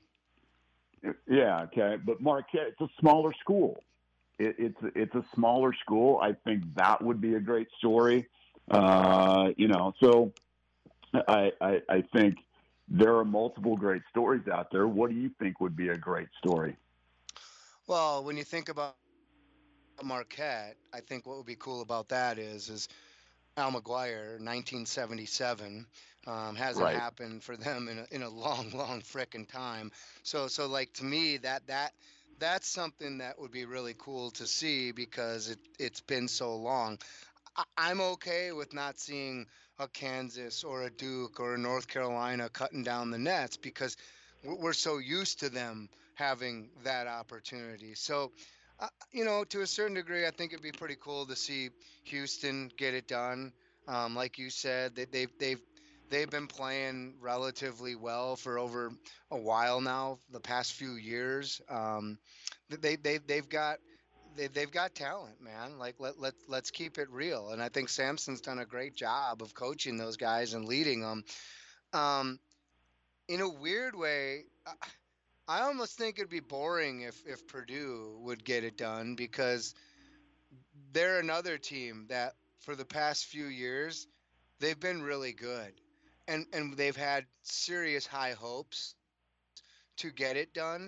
Yeah, okay, but Marquette, it's a smaller school. It, it's it's a smaller school. I think that would be a great story. Uh, you know, so I, I I think there are multiple great stories out there. What do you think would be a great story? Well, when you think about Marquette, I think what would be cool about that is is Al McGuire, nineteen seventy-seven, um, hasn't Right. happened for them in a, in a long, long frickin' time. So, so like to me, that that that's something that would be really cool to see, because it it's been so long. I, I'm okay with not seeing a Kansas or a Duke or a North Carolina cutting down the nets, because we're we're so used to them having that opportunity. So, uh, you know, to a certain degree, I think it'd be pretty cool to see Houston get it done. Um, like you said, they, they've they've they've been playing relatively well for over a while now, the past few years. Um, they they they've got they they've got talent, man. Like let let let's keep it real. And I think Sampson's done a great job of coaching those guys and leading them. Um, in a weird way, I, I almost think it'd be boring if if Purdue would get it done, because they're another team that for the past few years they've been really good, and and they've had serious high hopes to get it done.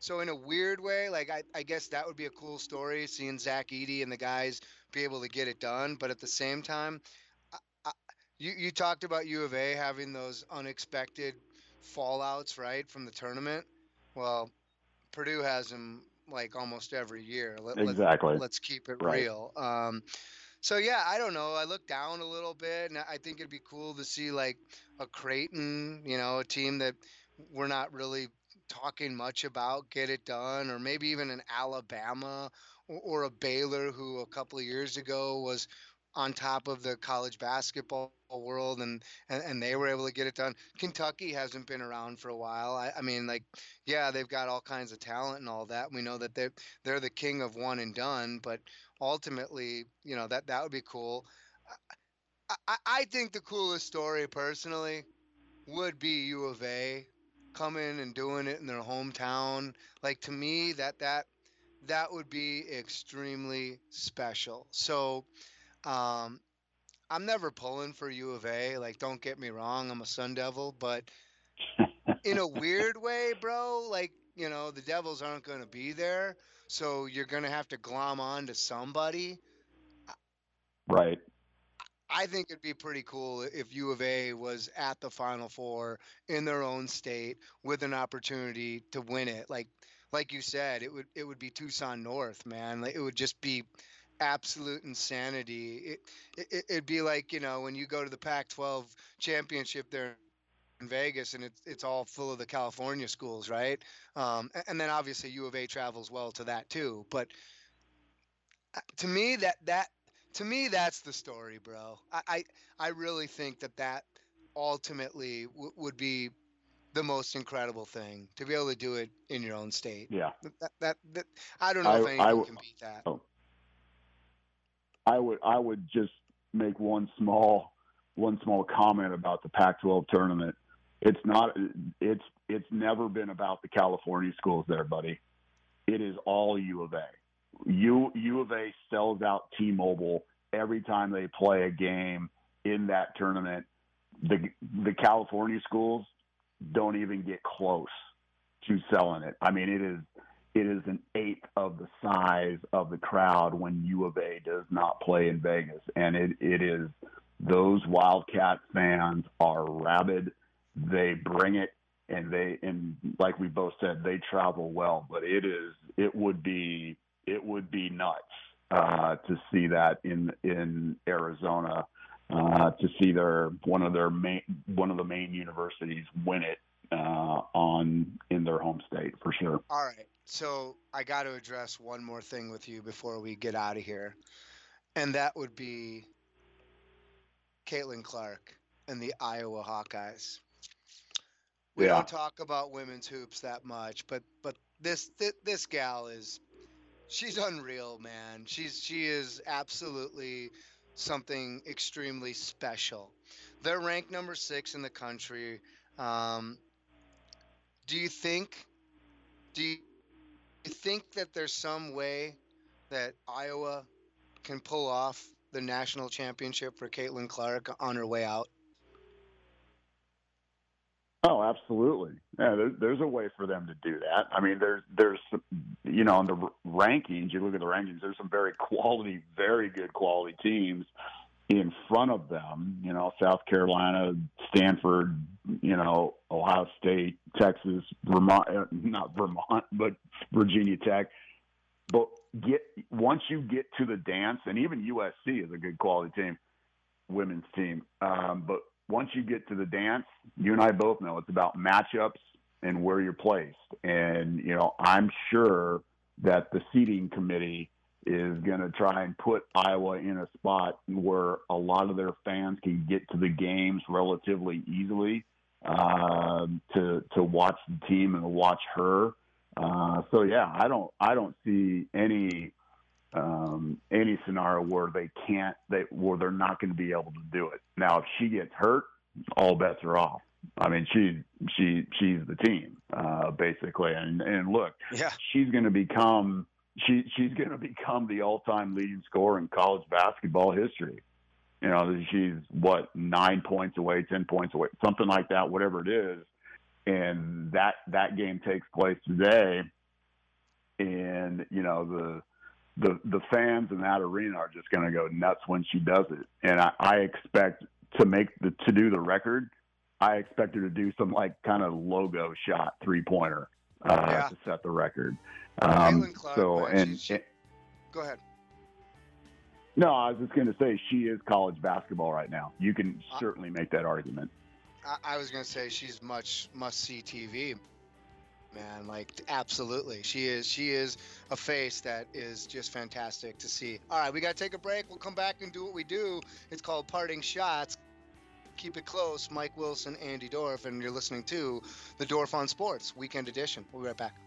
So in a weird way, like I, I guess that would be a cool story, seeing Zach Edey and the guys be able to get it done. But at the same time, I, I, you you talked about U of A having those unexpected fallouts, right, from the tournament. Well, Purdue has them like almost every year. Let, Exactly. Let, let's keep it Right. real. Um, so yeah, I don't know. I look down a little bit, and I think it'd be cool to see like a Creighton, you know, a team that we're not really talking much about, get it done, or maybe even an Alabama or, or a Baylor who a couple of years ago was on top of the college basketball world and, and, and they were able to get it done. Kentucky hasn't been around for a while. I, I mean, like, yeah, they've got all kinds of talent and all that. We know that they're, they're the king of one and done, but ultimately, you know, that, that would be cool. I, I, I think the coolest story personally would be U of A coming and doing it in their hometown. Like to me, that that that would be extremely special. So um, I'm never pulling for U of A. Like, don't get me wrong, I'm a Sun Devil, but in a weird way, bro, like, you know, the Devils aren't going to be there, so you're going to have to glom on to somebody. Right. I think it'd be pretty cool if U of A was at the Final Four in their own state with an opportunity to win it. Like, like you said, it would it would be Tucson North, man. Like, it would just be absolute insanity. It, it it'd be like, you know, when you go to the Pac twelve championship there in Vegas, and it's it's all full of the California schools, right? Um, a- and then obviously U of A travels well to that too. But uh, to me, that that to me that's the story, bro. I I, I really think that that ultimately w- would be the most incredible thing to be able to do it in your own state. Yeah. That that, that I don't know I, if I anything w- can beat that. oh. I would I would just make one small one small comment about the Pac twelve tournament. It's not it's it's never been about the California schools there, buddy. It is all U of A. U U of A sells out T-Mobile every time they play a game in that tournament. The the California schools don't even get close to selling it. I mean, it is it is an eighth of the size of the crowd when U of A does not play in Vegas, and it it is those Wildcat fans are rabid. They bring it, and they and like we both said, they travel well. But it is it would be it would be nuts uh, to see that in in Arizona, uh, to see their one of their main one of the main universities win it uh, on in their home state for sure. All right. So I got to address one more thing with you before we get out of here, and that would be Caitlin Clark and the Iowa Hawkeyes. We Yeah. don't talk about women's hoops that much, but but this this, this gal is she's unreal, man. She's she is absolutely something extremely special. They're ranked number six in the country. Um, do you think do you, you think that there's some way that Iowa can pull off the national championship for Caitlin Clark on her way out? Oh, absolutely. Yeah, there, there's a way for them to do that. I mean, there's, there's, you know, in the rankings, you look at the rankings, there's some very quality, very good quality teams in front of them. You know, South Carolina, Stanford, you know, Ohio State, Texas, Vermont, uh, not Vermont, but Virginia Tech. But get once you get to the dance, and even U S C is a good quality team, women's team. Um, but once you get to the dance, you and I both know it's about matchups and where you're placed. And, you know, I'm sure that the seating committee is going to try and put Iowa in a spot where a lot of their fans can get to the games relatively easily uh, to to watch the team and watch her. Uh, so yeah, I don't I don't see any um, any scenario where they can't they where they're not going to be able to do it. Now, if she gets hurt, all bets are off. I mean, she she she's the team uh, basically, and and look, yeah. she's going to become she she's going to become the all-time leading scorer in college basketball history. You know, she's what nine points away, ten points away, something like that, whatever it is. And that that game takes place today. and you know the the the fans in that arena are just going to go nuts when she does it. And I, I expect to make the to do the record. I expect her to do some like kind of logo shot three pointer uh, Yeah. to set the record. Um, Caitlin Clark, so man, and, she- she- Go ahead. no, I was just going to say she is college basketball right now. You can Uh, certainly make that argument. I, I was gonna say she's much must see T V, man. Like absolutely, she is. She is a face that is just fantastic to see. All right, we gotta take a break. We'll come back and do what we do. It's called Parting Shots. Keep it close. Mike Wilson, Andy Dorf, and you're listening to the Dorf on Sports Weekend Edition. We'll be right back.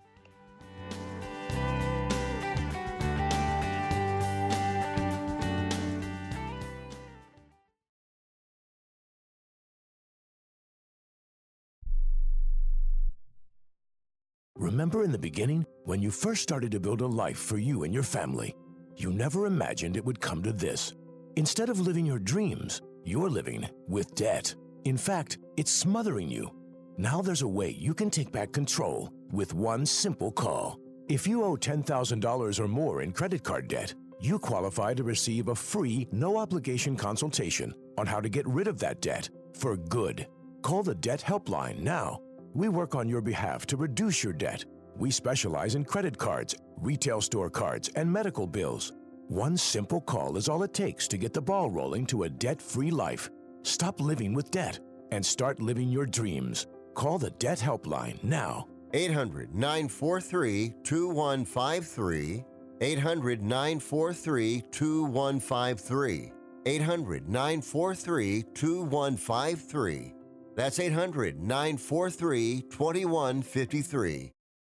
Remember in the beginning, when you first started to build a life for you and your family, you never imagined it would come to this. Instead of living your dreams, you're living with debt. In fact, it's smothering you. Now there's a way you can take back control with one simple call. If you owe ten thousand dollars or more in credit card debt, you qualify to receive a free, no-obligation consultation on how to get rid of that debt for good. Call the Debt Helpline now. We work on your behalf to reduce your debt. We specialize in credit cards, retail store cards, and medical bills. One simple call is all it takes to get the ball rolling to a debt-free life. Stop living with debt and start living your dreams. Call the Debt Helpline now. eight hundred, nine four three, two one five three. eight hundred, nine four three, two one five three. eight hundred, nine four three, two one five three. That's eight hundred, nine four three, two one five three.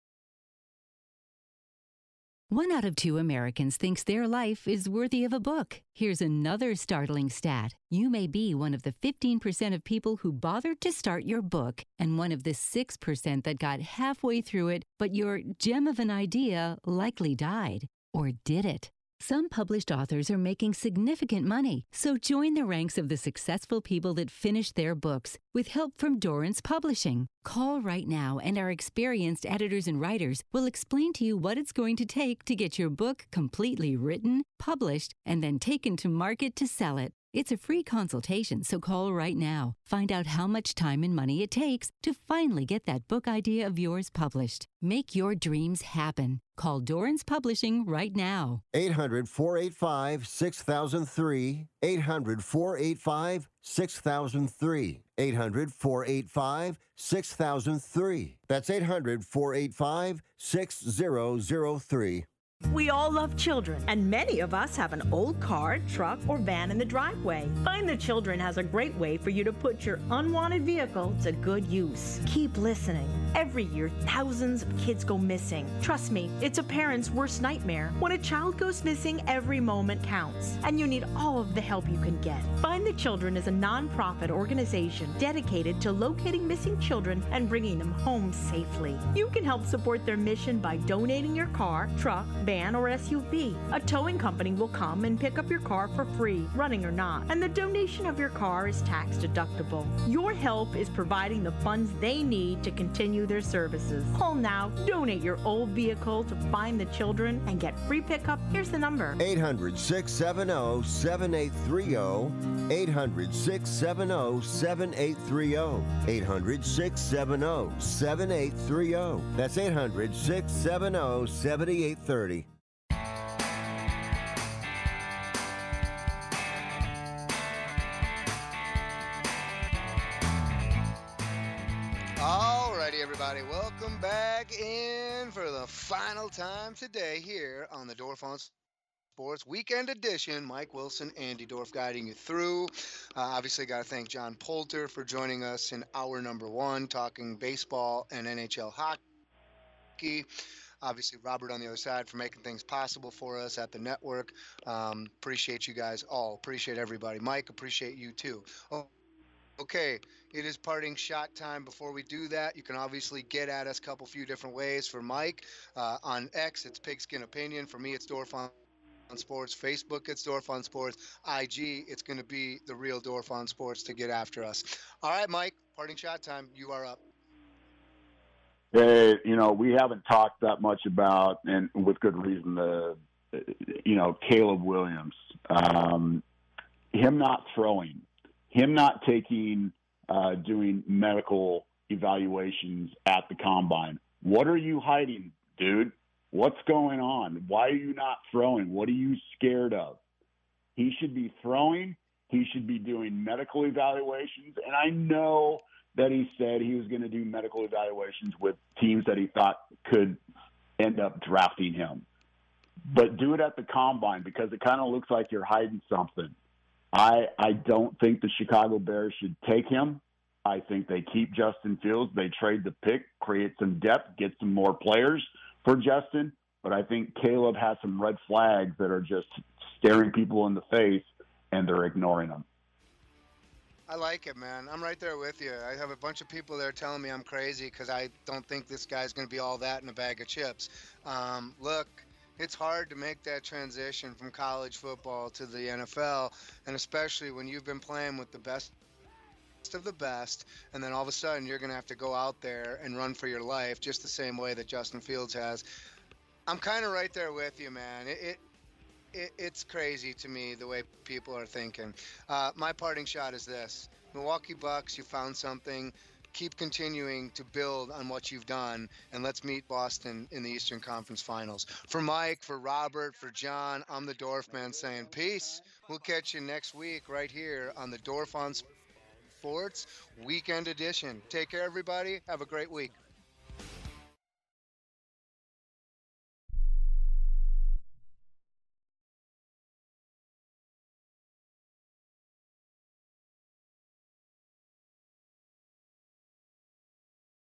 One out of two Americans thinks their life is worthy of a book. Here's another startling stat. You may be one of the fifteen percent of people who bothered to start your book and one of the six percent that got halfway through it, but your gem of an idea likely died. Or did it? Some published authors are making significant money, so join the ranks of the successful people that finished their books with help from Dorrance Publishing. Call right now and our experienced editors and writers will explain to you what it's going to take to get your book completely written, published, and then taken to market to sell it. It's a free consultation, so call right now. Find out how much time and money it takes to finally get that book idea of yours published. Make your dreams happen. Call Dorrance Publishing right now. eight hundred, four eight five, six thousand three. eight hundred, four eight five, six thousand three. eight hundred, four eight five, six thousand three. That's eight hundred, four eight five, six thousand three. We all love children, and many of us have an old car, truck, or van in the driveway. Find the Children has a great way for you to put your unwanted vehicle to good use. Keep listening. Every year, thousands of kids go missing. Trust me, it's a parent's worst nightmare. When a child goes missing, every moment counts, and you need all of the help you can get. Find the Children is a nonprofit organization dedicated to locating missing children and bringing them home safely. You can help support their mission by donating your car, truck, van, or S U V. A towing company will come and pick up your car for free, running or not, and the donation of your car is tax deductible. Your help is providing the funds they need to continue their services. Call now, donate your old vehicle to Find the Children, and get free pickup. Here's the number. eight hundred, six seven zero, seven eight three zero. eight hundred, six seven zero, seven eight three zero. eight hundred, six seven zero, seven eight three zero. That's eight hundred, six seven zero, seven eight three zero. Alrighty, everybody, welcome back in for the final time today here on the Dorf on Sports Weekend Edition. Mike Wilson, Andy Dorf guiding you through. Uh, obviously, got to thank John Poulter for joining us in hour number one, talking baseball and N H L hockey. Obviously, Robert on the other side for making things possible for us at the network. Um, appreciate you guys all. Appreciate everybody. Mike, appreciate you too. Oh, okay, it is parting shot time. Before we do that, you can obviously get at us a couple few different ways. For Mike, uh, on X, it's Pigskin Opinion. For me, it's Dorf on Sports. Facebook, it's Dorf on Sports. I G, it's going to be the real Dorf on Sports to get after us. All right, Mike, parting shot time. You are up. Hey, you know, we haven't talked that much about, and with good reason, the, you know, Caleb Williams. Um, him not throwing, him not taking, uh, doing medical evaluations at the combine. What are you hiding, dude? What's going on? Why are you not throwing? What are you scared of? He should be throwing. He should be doing medical evaluations. And I know that he said he was going to do medical evaluations with teams that he thought could end up drafting him. But do it at the combine, because it kind of looks like you're hiding something. I I don't think the Chicago Bears should take him. I think they keep Justin Fields. They trade the pick, create some depth, get some more players for Justin. But I think Caleb has some red flags that are just staring people in the face, and they're ignoring them. I like it, man. I'm right there with you. I have a bunch of people there telling me I'm crazy because I don't think this guy's going to be all that in a bag of chips. Um, look, it's hard to make that transition from college football to the N F L, and especially when you've been playing with the best of the best, and then all of a sudden you're going to have to go out there and run for your life just the same way that Justin Fields has. I'm kind of right there with you, man. It, it, it it's crazy to me the way people are thinking. Uh, my parting shot is this. Milwaukee Bucks, you found something. Keep continuing to build on what you've done, and let's meet Boston in the Eastern Conference Finals. For Mike, for Robert, for John, I'm the Dorf Man saying peace. We'll catch you next week right here on the Dorf on Sports Weekend Edition. Take care, everybody. Have a great week.